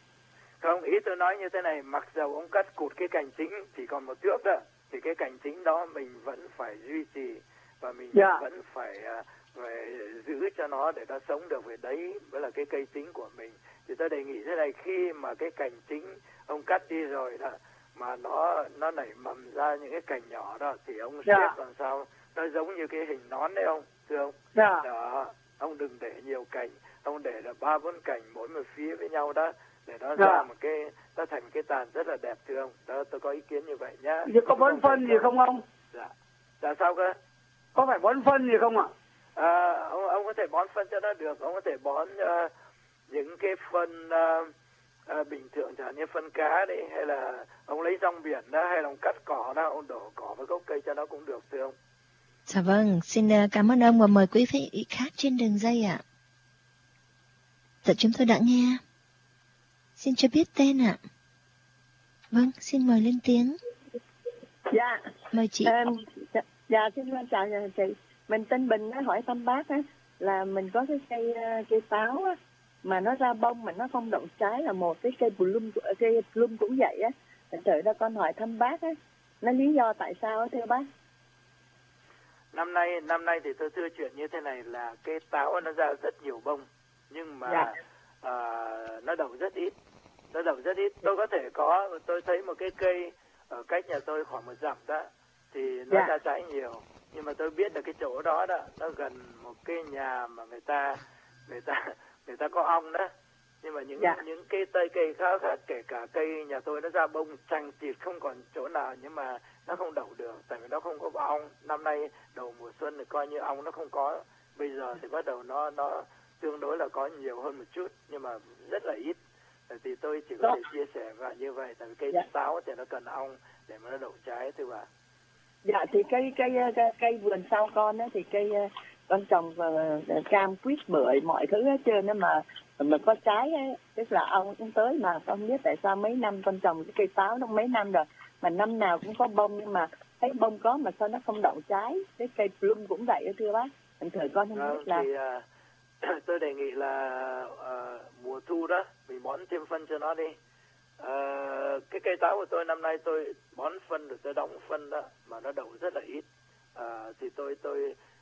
Speaker 5: Không, ý tôi nói như thế này, mặc dầu ông cắt cụt cái cành chính chỉ còn một thước đó, thì cái cành chính đó mình vẫn phải duy trì, và mình dạ. vẫn phải, uh, phải giữ cho nó để nó sống được, về đấy mới là cái cây chính của mình. Thì tôi đề nghị thế này, khi mà cái cành chính ông cắt đi rồi đó, mà nó nó nảy mầm ra những cái cành nhỏ đó, thì ông dạ. xếp làm sao nó giống như cái hình nón đấy ông, thưa ông.
Speaker 16: Dạ.
Speaker 5: Đó, ông đừng để nhiều cành, ông để là ba bốn cành mỗi một phía với nhau đó, để nó
Speaker 16: dạ.
Speaker 5: ra một cái, nó thành một cái tàn rất là đẹp thưa ông. Đó, tôi có ý kiến như vậy nhá.
Speaker 16: Giờ có bón phân gì không ông?
Speaker 5: Dạ. Dạ sao cơ?
Speaker 16: Có phải bón phân gì không ạ?
Speaker 5: À, ông ông có thể bón phân cho nó được, ông có thể bón uh, những cái phân uh, uh, bình thường, chẳng như phân cá đi, hay là ông lấy rong biển đó, hay là ông cắt cỏ đó, ông đổ cỏ vào gốc cây cho nó cũng được thưa ông.
Speaker 4: Dạ vâng, xin cảm ơn ông và mời quý vị khác trên đường dây ạ. À. Dạ chúng tôi đã nghe. Xin cho biết tên ạ. À. Vâng, xin mời lên tiếng.
Speaker 14: Dạ.
Speaker 4: Mời chị.
Speaker 14: À, dạ, dạ, xin chào chị. Mình tên Bình á, hỏi thăm bác á, là mình có cái cây cây táo á, mà nó ra bông mà nó không đậu trái là một, cái cây plum, cây plum cũng vậy á. Thành thử ra con hỏi thăm bác á, nó lý do tại sao á thưa bác?
Speaker 5: Năm nay năm nay thì tôi thưa chuyện như thế này, là cây táo nó ra rất nhiều bông, nhưng mà dạ. uh, nó đậu rất ít, nó đậu rất ít. Tôi có thể có, tôi thấy một cái cây ở cách nhà tôi khoảng một dặm đó, thì nó dạ. ra trái nhiều, nhưng mà tôi biết là cái chỗ đó đó nó gần một cái nhà mà người ta người ta người ta có ong đó, nhưng mà những dạ. những cái cây cây khác, khác kể cả cây nhà tôi nó ra bông chằng chịt không còn chỗ nào, nhưng mà nó không đậu được, tại vì nó không có ong. Năm nay đầu mùa xuân thì coi như ong nó không có, bây giờ thì bắt đầu nó nó tương đối là có nhiều hơn một chút, nhưng mà rất là ít. Thì tôi chỉ có thể chia sẻ và như vậy, tại vì cây dạ. táo thì nó cần ong để mà nó đậu trái thưa bà.
Speaker 14: Dạ thì cây cây cây, cây vườn sau con á, thì cây con trồng uh, cam quýt bưởi mọi thứ hết trơn á, mà mà có trái á, tức là ong cũng tới, mà không biết tại sao mấy năm con trồng cái cây táo nó mấy năm rồi mà năm nào cũng có bông, nhưng mà thấy bông có mà sao nó không đậu trái. Cái cây plum cũng vậy đó thưa bác. Thành thử con không
Speaker 5: à,
Speaker 14: biết là
Speaker 5: thì, uh, tôi đề nghị là uh, mùa thu đó mình bón thêm phân cho nó đi. Uh, cái cây táo của tôi năm nay tôi bón phân rồi tôi đóng phân đó mà nó đậu rất là ít. Uh, thì tôi tôi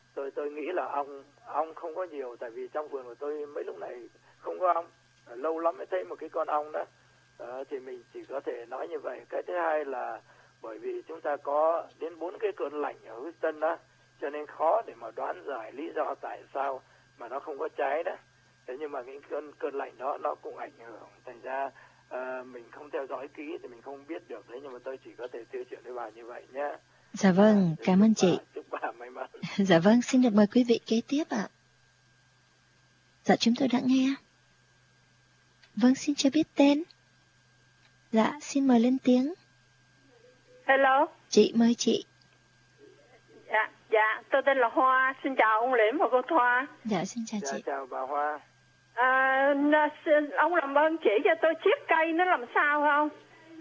Speaker 5: tôi tôi nghĩ là ong ong không có nhiều, tại vì trong vườn của tôi mấy lúc này không có ong, lâu lắm mới thấy một cái con ong đó. Ờ, thì mình chỉ có thể nói như vậy. Cái thứ hai là bởi vì chúng ta có đến bốn cái cơn lạnh ở Houston đó, cho nên khó để mà đoán giải lý do tại sao mà nó không có cháy đó. Thế nhưng mà cái cơn cơn lạnh đó nó cũng ảnh hưởng, thành ra uh, mình không theo dõi kỹ thì mình không biết được. Thế nhưng mà tôi chỉ có thể tiêu chuyện với bà như vậy nhé.
Speaker 4: Dạ vâng, à, cảm ơn chị.
Speaker 5: Bà, chúc bà may mắn.
Speaker 4: Dạ vâng, xin được mời quý vị kế tiếp ạ. Dạ, chúng tôi đã nghe. Vâng, xin cho biết tên. Dạ, xin mời lên tiếng.
Speaker 17: Hello.
Speaker 4: Chị, mời chị.
Speaker 17: Dạ, dạ, tôi tên là Hoa. Xin chào ông Liễm và cô Thoa.
Speaker 4: Dạ, xin chào
Speaker 5: dạ,
Speaker 4: chị.
Speaker 5: Chào bà Hoa.
Speaker 17: À, ông làm ơn chỉ cho tôi chiết cây nó làm sao không?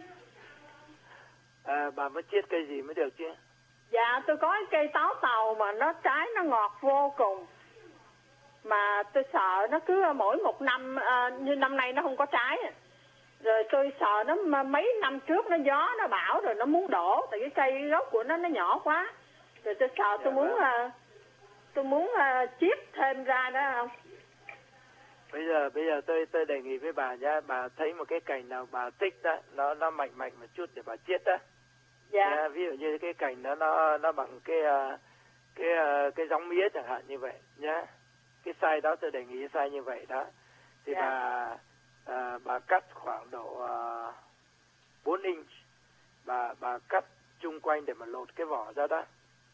Speaker 5: À, bà mới chiết cây gì mới được chứ?
Speaker 17: Dạ, tôi có cái cây táo tàu mà nó trái nó ngọt vô cùng. Mà tôi sợ nó cứ mỗi một năm, à, như năm nay nó không có trái. Rồi tôi sợ nó mấy năm trước nó gió, nó bão rồi nó muốn đổ. Tại cái cây gốc của nó nó nhỏ quá. Rồi tôi sợ tôi muốn uh, tôi muốn uh, chiết thêm ra đó không?
Speaker 5: Bây giờ bây giờ tôi tôi đề nghị với bà nhá, bà thấy một cái cành nào bà thích đó, nó nó mạnh mạnh một chút để bà chiết đó.
Speaker 17: Dạ.
Speaker 5: Nha, ví dụ như cái cành đó nó nó bằng cái uh, cái uh, cái giống mía chẳng hạn như vậy nhá. Cái size đó tôi đề nghị size như vậy đó. Thì dạ. bà uh, bà cắt khoảng độ uh, bốn inch. Bà bà cắt chung quanh để mà lột cái vỏ ra đó.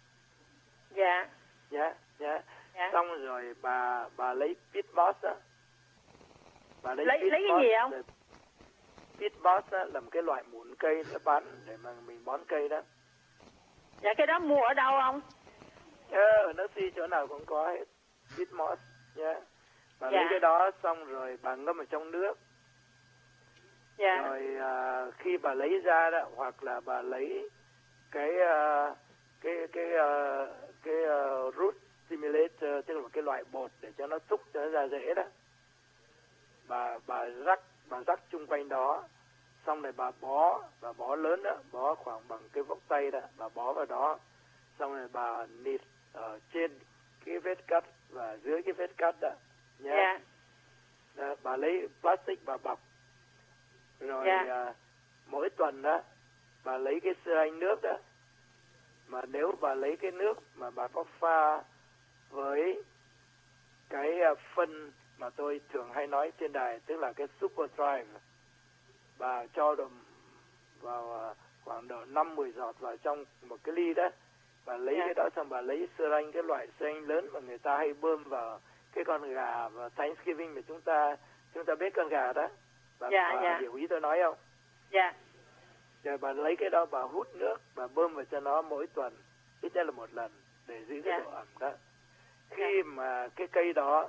Speaker 17: Dạ.
Speaker 5: Nhá, nhá.
Speaker 17: Dạ.
Speaker 5: Xong rồi bà bà lấy pit moss đó. Bà lấy
Speaker 17: lấy, lấy cái gì không?
Speaker 5: Pit moss đó là một cái loại mụn cây nó bán để mà mình bón cây đó.
Speaker 17: Dạ, cái đó mua ở đâu không?
Speaker 5: Ờ, ở nó si chỗ nào cũng có hết. Pit moss nhá. Bà
Speaker 17: dạ.
Speaker 5: lấy cái đó xong rồi bà ngâm ở trong nước.
Speaker 17: Dạ.
Speaker 5: Rồi à, khi bà lấy ra đó, hoặc là bà lấy cái uh, cái cái uh, cái uh, root stimulator, tức là một cái loại bột để cho nó thúc cho nó ra rễ đó. Bà bà rắc bà rắc chung quanh đó, xong rồi bà bó, bà bó lớn đó, bó khoảng bằng cái vốc tay đó, bà bó vào đó, xong rồi bà nịt ở trên cái vết cắt và dưới cái vết cắt đó nhé.
Speaker 17: Yeah.
Speaker 5: Đó, bà lấy plastic bà bọc rồi.
Speaker 17: Yeah.
Speaker 5: À, mỗi tuần đó bà lấy cái sơ anh nước đó, mà nếu bà lấy cái nước mà bà có pha với cái uh, phân mà tôi thường hay nói trên đài, tức là cái Super Thrive, bà cho đầm vào uh, khoảng độ năm mười giọt vào trong một cái ly đó. Bà lấy yeah. cái đó xong bà lấy sơ anh, cái loại sơ anh lớn mà người ta hay bơm vào cái con gà và Thanksgiving mà chúng ta chúng ta bếp con gà đó. Bà,
Speaker 17: yeah,
Speaker 5: bà
Speaker 17: yeah.
Speaker 5: hiểu ý tôi nói không?
Speaker 17: Dạ. Yeah.
Speaker 5: Rồi bà lấy cái đó bà hút nước, bà bơm vào cho nó mỗi tuần ít nhất là một lần để giữ cái yeah. độ ẩm đó. Khi yeah. mà cái cây đó,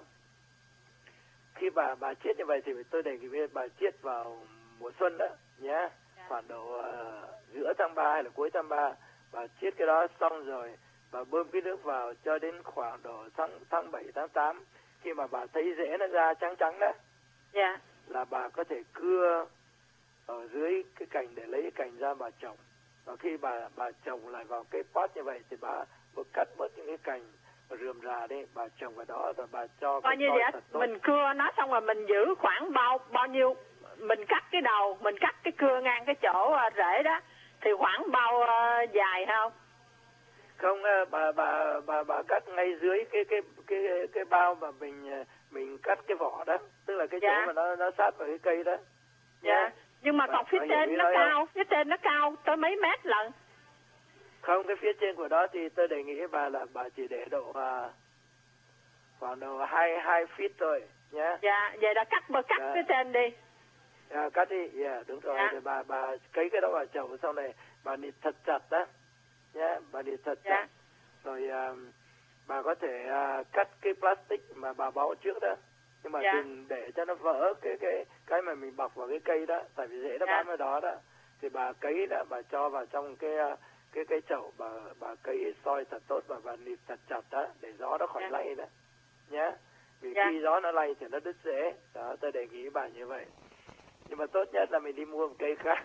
Speaker 5: khi bà bà chiết như vậy thì tôi đề nghị bà chiết vào mùa xuân đó nhé. Yeah. Khoảng độ uh, giữa tháng ba hay là cuối tháng ba bà chiết cái đó xong rồi bà bơm cái nước vào cho đến khoảng độ tháng tháng bảy tháng tám, khi mà bà thấy rễ nó ra trắng trắng đó.
Speaker 17: Dạ. Yeah.
Speaker 5: Là bà có thể cưa ở dưới cái cành để lấy cái cành ra bà trồng. Và khi bà bà trồng lại vào cái pot như vậy thì bà vừa cắt bớt những cái cành rườm rà đi, bà trồng vào đó rồi bà cho
Speaker 17: coi như vậy. Mình cưa nó xong rồi mình giữ khoảng bao bao nhiêu, mình cắt cái đầu, mình cắt cái cưa ngang cái chỗ rễ đó thì khoảng bao uh, dài không?
Speaker 5: Không, bà bà bà bà cắt ngay dưới cái cái cái cái bao mà mình mình cắt cái vỏ đó, tức là cái dạ. chỗ mà nó nó sát vào cái cây đó.
Speaker 17: Dạ. Yeah. Nhưng mà bà, còn phía trên nó cao, không? Phía trên nó cao tới mấy mét lận.
Speaker 5: Không, cái phía trên của đó thì tôi đề nghị bà là bà chỉ để độ uh, khoảng độ hai hai feet thôi nhé.
Speaker 17: Dạ, vậy là cắt bơ cắt dạ. phía trên đi.
Speaker 5: À, cắt đi, dạ yeah, đúng rồi. Dạ. Rồi bà bà cấy cái đó vào chậu, sau này bà nịt thật chặt đó nhé, bà nịt thật dạ. chặt. Rồi uh, bà có thể uh, cắt cái plastic mà bà bó trước đó, nhưng mà dạ. đừng để cho nó vỡ cái cái cái mà mình bọc vào cái cây đó, tại vì rễ nó dạ. bám vào đó đó. Thì bà cấy đó, bà cho vào trong cái cái cái chậu, bà bà cấy soi thật tốt và bà nịt thật chặt đó để gió nó khỏi dạ. lay đó nhé. Vì dạ. khi gió nó lay thì nó đứt rễ đó, tôi đề nghị bà như vậy. Nhưng mà tốt nhất là mình đi mua một cây khác.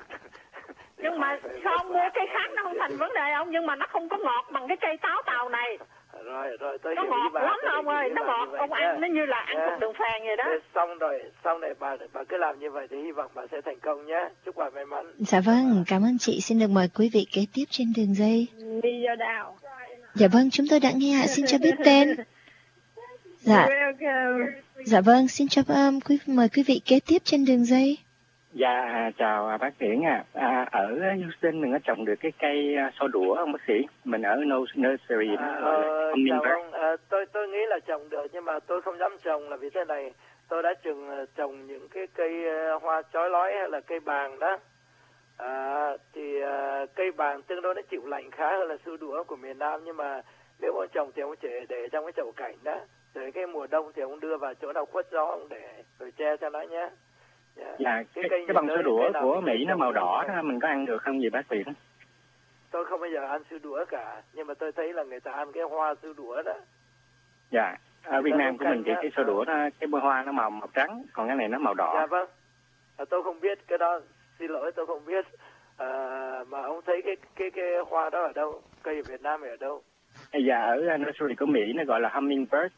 Speaker 17: Nhưng mà không mua cây khác nó không thành vấn đề không, nhưng mà nó không có ngọt bằng cái cây táo tàu này.
Speaker 5: rồi rồi tôi
Speaker 17: nó
Speaker 5: hiểu
Speaker 17: ngọt
Speaker 5: ý bà,
Speaker 17: lắm
Speaker 5: tôi
Speaker 17: ông
Speaker 5: hiểu
Speaker 17: ơi,
Speaker 5: ý
Speaker 17: nó
Speaker 5: bà
Speaker 17: ngọt
Speaker 5: như vậy
Speaker 17: ông
Speaker 5: nhá.
Speaker 17: ăn nó như là ăn
Speaker 5: Nhá.
Speaker 17: cục đường phèn vậy đó.
Speaker 5: Thế xong rồi sau này bà bà cứ làm như vậy thì hy vọng bà sẽ thành công nhé. Chúc bà may mắn.
Speaker 4: Dạ vâng, cảm ơn chị. Xin được mời quý vị kế tiếp trên đường dây.
Speaker 14: Đi do đào.
Speaker 4: Dạ vâng, chúng tôi đã nghe, xin cho biết tên. Dạ. Dạ vâng, xin cho um, quý mời quý vị kế tiếp trên đường dây.
Speaker 18: Dạ, chào bác Tiễn à. à. Ở Houston mình có trồng được cái cây xô đũa không bác sĩ? Mình ở nursery đó.
Speaker 5: À, ờ, chào ông, à, tôi tôi nghĩ là trồng được nhưng mà tôi không dám trồng là vì thế này. Tôi đã trồng trồng những cái cây hoa chói lói hay là cây bàng đó. À, thì à, cây bàng tương đối nó chịu lạnh khá hơn là xô đũa của miền Nam, nhưng mà nếu ông trồng thì ông chỉ để trong cái chậu cảnh đó. Rồi cái mùa đông thì ông đưa vào chỗ nào khuất gió ông để rồi che cho nó nhé.
Speaker 18: Yeah. Dạ, cái, cái, cái bông sữa đũa của Mỹ nó màu đỏ đó, mình có ăn được không gì bác Tiễn?
Speaker 5: Tôi không bao giờ ăn sữa đũa cả, nhưng mà tôi thấy là người ta ăn cái hoa sữa đũa đó.
Speaker 18: Dạ, ở Việt Nam của mình thì cái sữa đũa nó, cái bông hoa nó màu màu trắng, còn cái này nó màu đỏ.
Speaker 5: Dạ vâng, à, tôi không biết cái đó, xin lỗi tôi không biết. À, mà ông thấy cái cái cái hoa đó ở đâu? Cây ở Việt Nam ở đâu?
Speaker 18: Dạ, ở nursery của Mỹ nó gọi là hummingbird.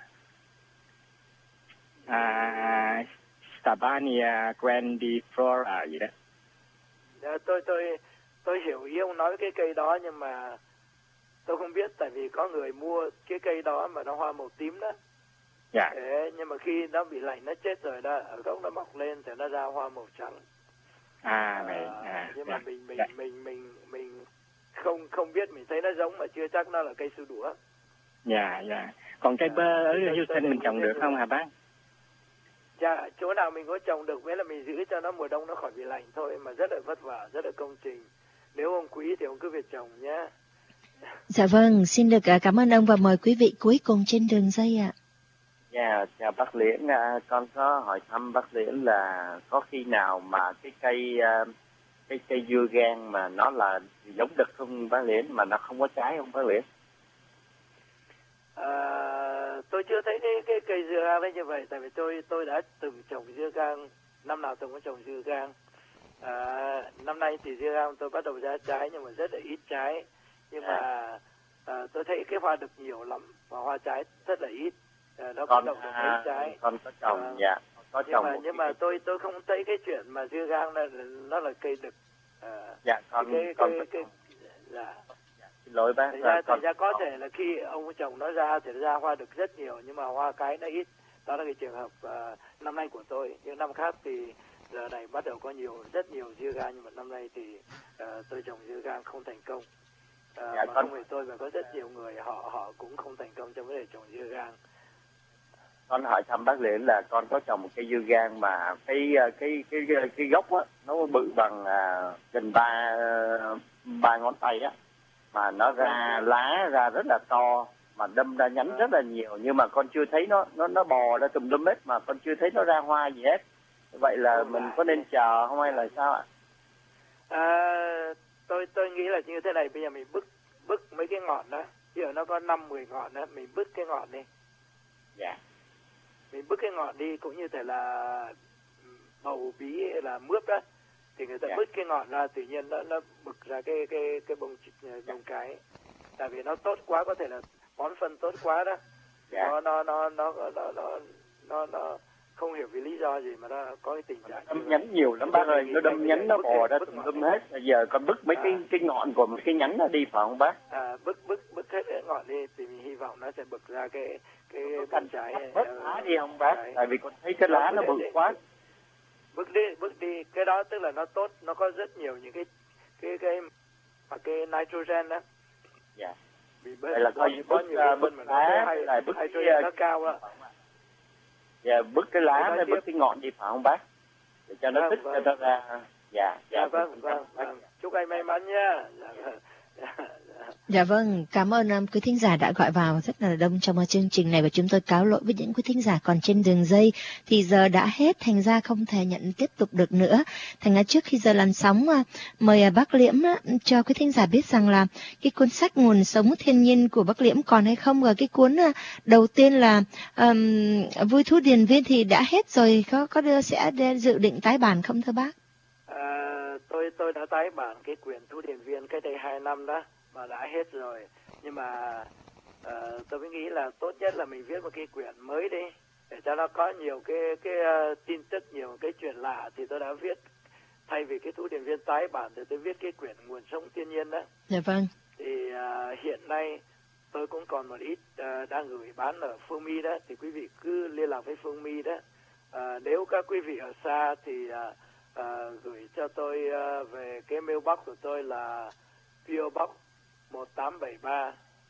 Speaker 18: À, Stabania grandiflora gì đó.
Speaker 5: Dạ, tôi tôi tôi hiểu ý ông nói cái cây đó, nhưng mà tôi không biết, tại vì có người mua cái cây đó mà nó hoa màu tím đó.
Speaker 18: Dạ.
Speaker 5: Thế, nhưng mà khi nó bị lạnh nó chết rồi đó, ở gốc nó mọc lên thì nó ra hoa màu trắng.
Speaker 18: À vậy. À,
Speaker 5: à, nhưng
Speaker 18: dạ.
Speaker 5: mà mình mình,
Speaker 18: dạ.
Speaker 5: mình mình mình không không biết, mình thấy nó giống mà chưa chắc nó là cây su đũa.
Speaker 18: Dạ dạ. Còn cây bơ ở Houston mình trồng được không hả bác?
Speaker 5: Dạ, chỗ nào mình có trồng được với là mình giữ cho nó mùa đông nó khỏi bị lạnh thôi, mà rất là vất vả, rất là công trình. Nếu ông quý thì ông cứ việc trồng nhé.
Speaker 4: Dạ vâng, xin được cảm ơn ông và mời quý vị cuối cùng trên đường dây ạ.
Speaker 19: Dạ, chào bác Liễn, à, con có hỏi thăm bác Liễn là có khi nào mà cái cây cái cây dưa gang mà nó là giống đực không bác Liễn, mà nó không có trái không bác Liễn?
Speaker 5: À, tôi chưa thấy cái cái cây dưa gang đấy như vậy, tại vì tôi tôi đã từng trồng dưa gang, năm nào tôi cũng trồng dưa gang. À, năm nay thì dưa gang tôi bắt đầu ra trái nhưng mà rất là ít trái, nhưng mà à, tôi thấy cái hoa đực nhiều lắm và hoa trái rất là ít. À, nó
Speaker 19: con,
Speaker 5: có độc được mấy trái.
Speaker 19: Con có trồng, à, dạ, có
Speaker 5: nhưng
Speaker 19: trồng.
Speaker 5: Mà, nhưng mà tôi tôi không thấy cái chuyện mà dưa gang là nó là cây đực. À,
Speaker 19: dạ, con,
Speaker 5: cái,
Speaker 19: con
Speaker 5: cái, cái, cái, dạ.
Speaker 19: Xin lỗi bác.
Speaker 5: Thành ra,
Speaker 19: con,
Speaker 5: thành ra có thể là khi ông trồng nó ra thì nó ra hoa đực rất nhiều, nhưng mà hoa cái nó ít. Đó là cái trường hợp uh, năm nay của tôi. Những năm khác thì giờ này bắt đầu có nhiều, rất nhiều dưa gang, nhưng mà năm nay thì uh, tôi trồng dưa gang không thành công. Uh,
Speaker 19: dạ,
Speaker 5: mà
Speaker 19: con...
Speaker 5: không phải tôi mà có rất nhiều người họ họ cũng không thành công trong vấn đề trồng dưa gang.
Speaker 19: Con hỏi thăm bác Liễn là con có trồng một cây dưa gang mà cái cái cái cái, cái gốc á nó bự bằng à, gần ba ba ngón tay á, mà nó ra lá ra rất là to, mà đâm ra nhánh rất là nhiều, nhưng mà con chưa thấy nó nó nó bò ra tùm lum hết, mà con chưa thấy nó ra hoa gì hết. Vậy là mình có nên chờ không hay là sao ạ?
Speaker 5: À, tôi tôi nghĩ là như thế này, bây giờ mình bứt bứt mấy cái ngọn đó, ví dụ nó có năm mười ngọn đó, mình bứt cái ngọn đi.
Speaker 19: Dạ.
Speaker 5: Mình bứt cái ngọn đi, cũng như thể là bầu bí hay là mướp đó, thì người ta yeah. bứt cái ngọn ra, tự nhiên nó nó bực ra cái cái cái bông bông cái, tại vì nó tốt quá, có thể là bón phân tốt quá đó, yeah. nó, nó nó nó nó nó nó nó không hiểu vì lý do gì mà nó có cái tình trạng
Speaker 19: đâm nhánh nhiều lắm bác ơi, nó đâm nhánh nó bò ra tùm lum hết. Bây giờ con bứt mấy à. cái cái ngọn của một cái nhánh nó đi phải không bác?
Speaker 5: À, bứt bứt bứt hết cái ngọn đi thì mình hy vọng nó sẽ bực ra cái cái
Speaker 19: cành
Speaker 5: trái.
Speaker 19: Bứt lá đi không bác? Đấy. Tại vì con thấy cái lá nó bự quá.
Speaker 5: Bứt đi, bứt đi, cái đó tức là nó tốt, nó có rất nhiều những cái cái cái mà cái nitrogen đó.
Speaker 19: Dạ.
Speaker 5: Vì
Speaker 19: vậy là coi như bứt bứt lá hay là bứt
Speaker 5: nitrogen nó cao á.
Speaker 19: Dạ, bứt cái lá với bứt cái ngọn đi phải không bác? Để cho nó
Speaker 5: vâng,
Speaker 19: tích
Speaker 5: vâng.
Speaker 19: cho nó ra. Dạ,
Speaker 5: dạ, dạ vâng, vâng, vâng. Chúc anh may mắn nha. Dạ, dạ, dạ.
Speaker 4: Dạ vâng, cảm ơn um, quý thính giả đã gọi vào rất là đông trong uh, chương trình này, và chúng tôi cáo lỗi với những quý thính giả còn trên đường dây thì giờ đã hết, thành ra không thể nhận tiếp tục được nữa. Thành ra trước khi giờ làn sóng uh, mời uh, bác Liễm uh, cho quý thính giả biết rằng là cái cuốn sách Nguồn Sống Thiên Nhiên của bác Liễm còn hay không, và cái cuốn uh, đầu tiên là um, Vui Thú Điền Viên thì đã hết rồi, có có đưa sẽ đưa, dự định tái bản không thưa bác?
Speaker 5: À, tôi tôi đã tái bản cái quyển Thú Điền Viên cách đây hai năm đó, mà đã hết rồi, nhưng mà uh, tôi mới nghĩ là tốt nhất là mình viết một cái quyển mới đi để cho nó có nhiều cái cái uh, tin tức, nhiều cái chuyện lạ. Thì tôi đã viết, thay vì cái Thú Điện Viên tái bản thì tôi viết cái quyển Nguồn Sống Thiên Nhiên đó.
Speaker 4: Dạ vâng.
Speaker 5: Thì uh, hiện nay tôi cũng còn một ít uh, đang gửi bán ở Phương My đó, thì quý vị cứ liên lạc với Phương My đó. Uh, nếu các quý vị ở xa thì uh, uh, gửi cho tôi uh, về cái mailbox của tôi là pê ô Box một tám bảy ba,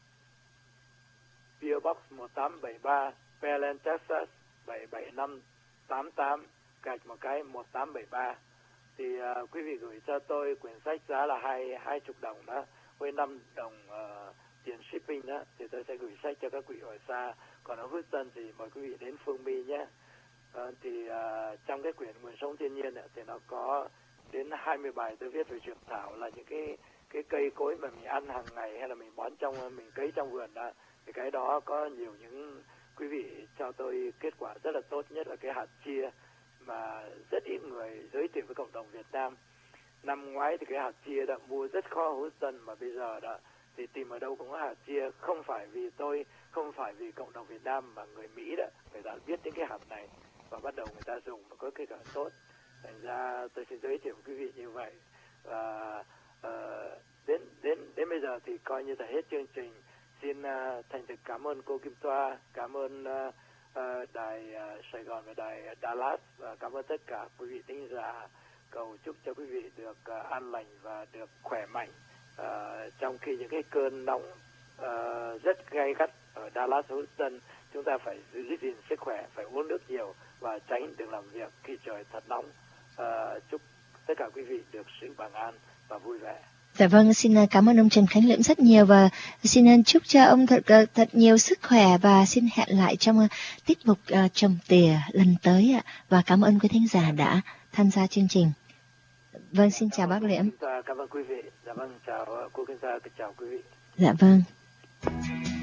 Speaker 5: pê ô Box một tám bảy ba, Pearland, Texas bảy bảy năm tám tám, gạch một cái một tám bảy ba. Thì uh, quý vị gửi cho tôi quyển sách giá là hai hai chục đồng đó, với năm đồng uh, tiền shipping đó, thì tôi sẽ gửi sách cho các quý vị ở xa. Còn ở Houston thì mời quý vị đến Phương My nhé. Uh, thì uh, trong cái quyển Nguồn Sống Thiên Nhiên ấy, thì nó có đến hai mươi bài tôi viết về dược thảo, là những cái cái cây cối mà mình ăn hàng ngày hay là mình bón trong, mình cấy trong vườn đó. Thì cái đó có nhiều những quý vị cho tôi kết quả rất là tốt, nhất là cái hạt chia mà rất ít người giới thiệu với cộng đồng Việt Nam. Năm ngoái thì cái hạt chia đã mua rất khó ở Houston, mà bây giờ đó thì tìm ở đâu cũng có hạt chia. Không phải vì tôi, không phải vì cộng đồng Việt Nam, mà người Mỹ đó, người ta biết những cái hạt này và bắt đầu người ta dùng và có kết quả tốt. Thành ra tôi xin giới thiệu quý vị như vậy. Và uh, đến đến đến bây giờ thì coi như là hết chương trình. Xin uh, thành thực cảm ơn cô Kim Thoa, cảm ơn uh, uh, đài uh, Sài Gòn và đài Dallas, và cảm ơn tất cả quý vị thính giả. Cầu chúc cho quý vị được uh, an lành và được khỏe mạnh uh, trong khi những cái cơn nóng uh, rất gay gắt ở Dallas, Houston. Chúng ta phải giữ gìn sức khỏe, phải uống nước nhiều và tránh đừng làm việc khi trời thật nóng. Uh, chúc tất cả quý vị được sự bình an và vui vẻ.
Speaker 4: Dạ vâng, xin cảm ơn ông Trần Khánh Liễm rất nhiều, và xin chúc cho ông thật thật nhiều sức khỏe, và xin hẹn lại trong tiết mục uh, trồng tỉa lần tới ạ. Và cảm ơn quý thính giả đã tham gia chương trình. Vâng, xin chào bác Liễm.
Speaker 5: Cảm ơn quý vị. Dạ vâng, chào cô Kim Thoa, chào quý vị.
Speaker 4: Dạ vâng.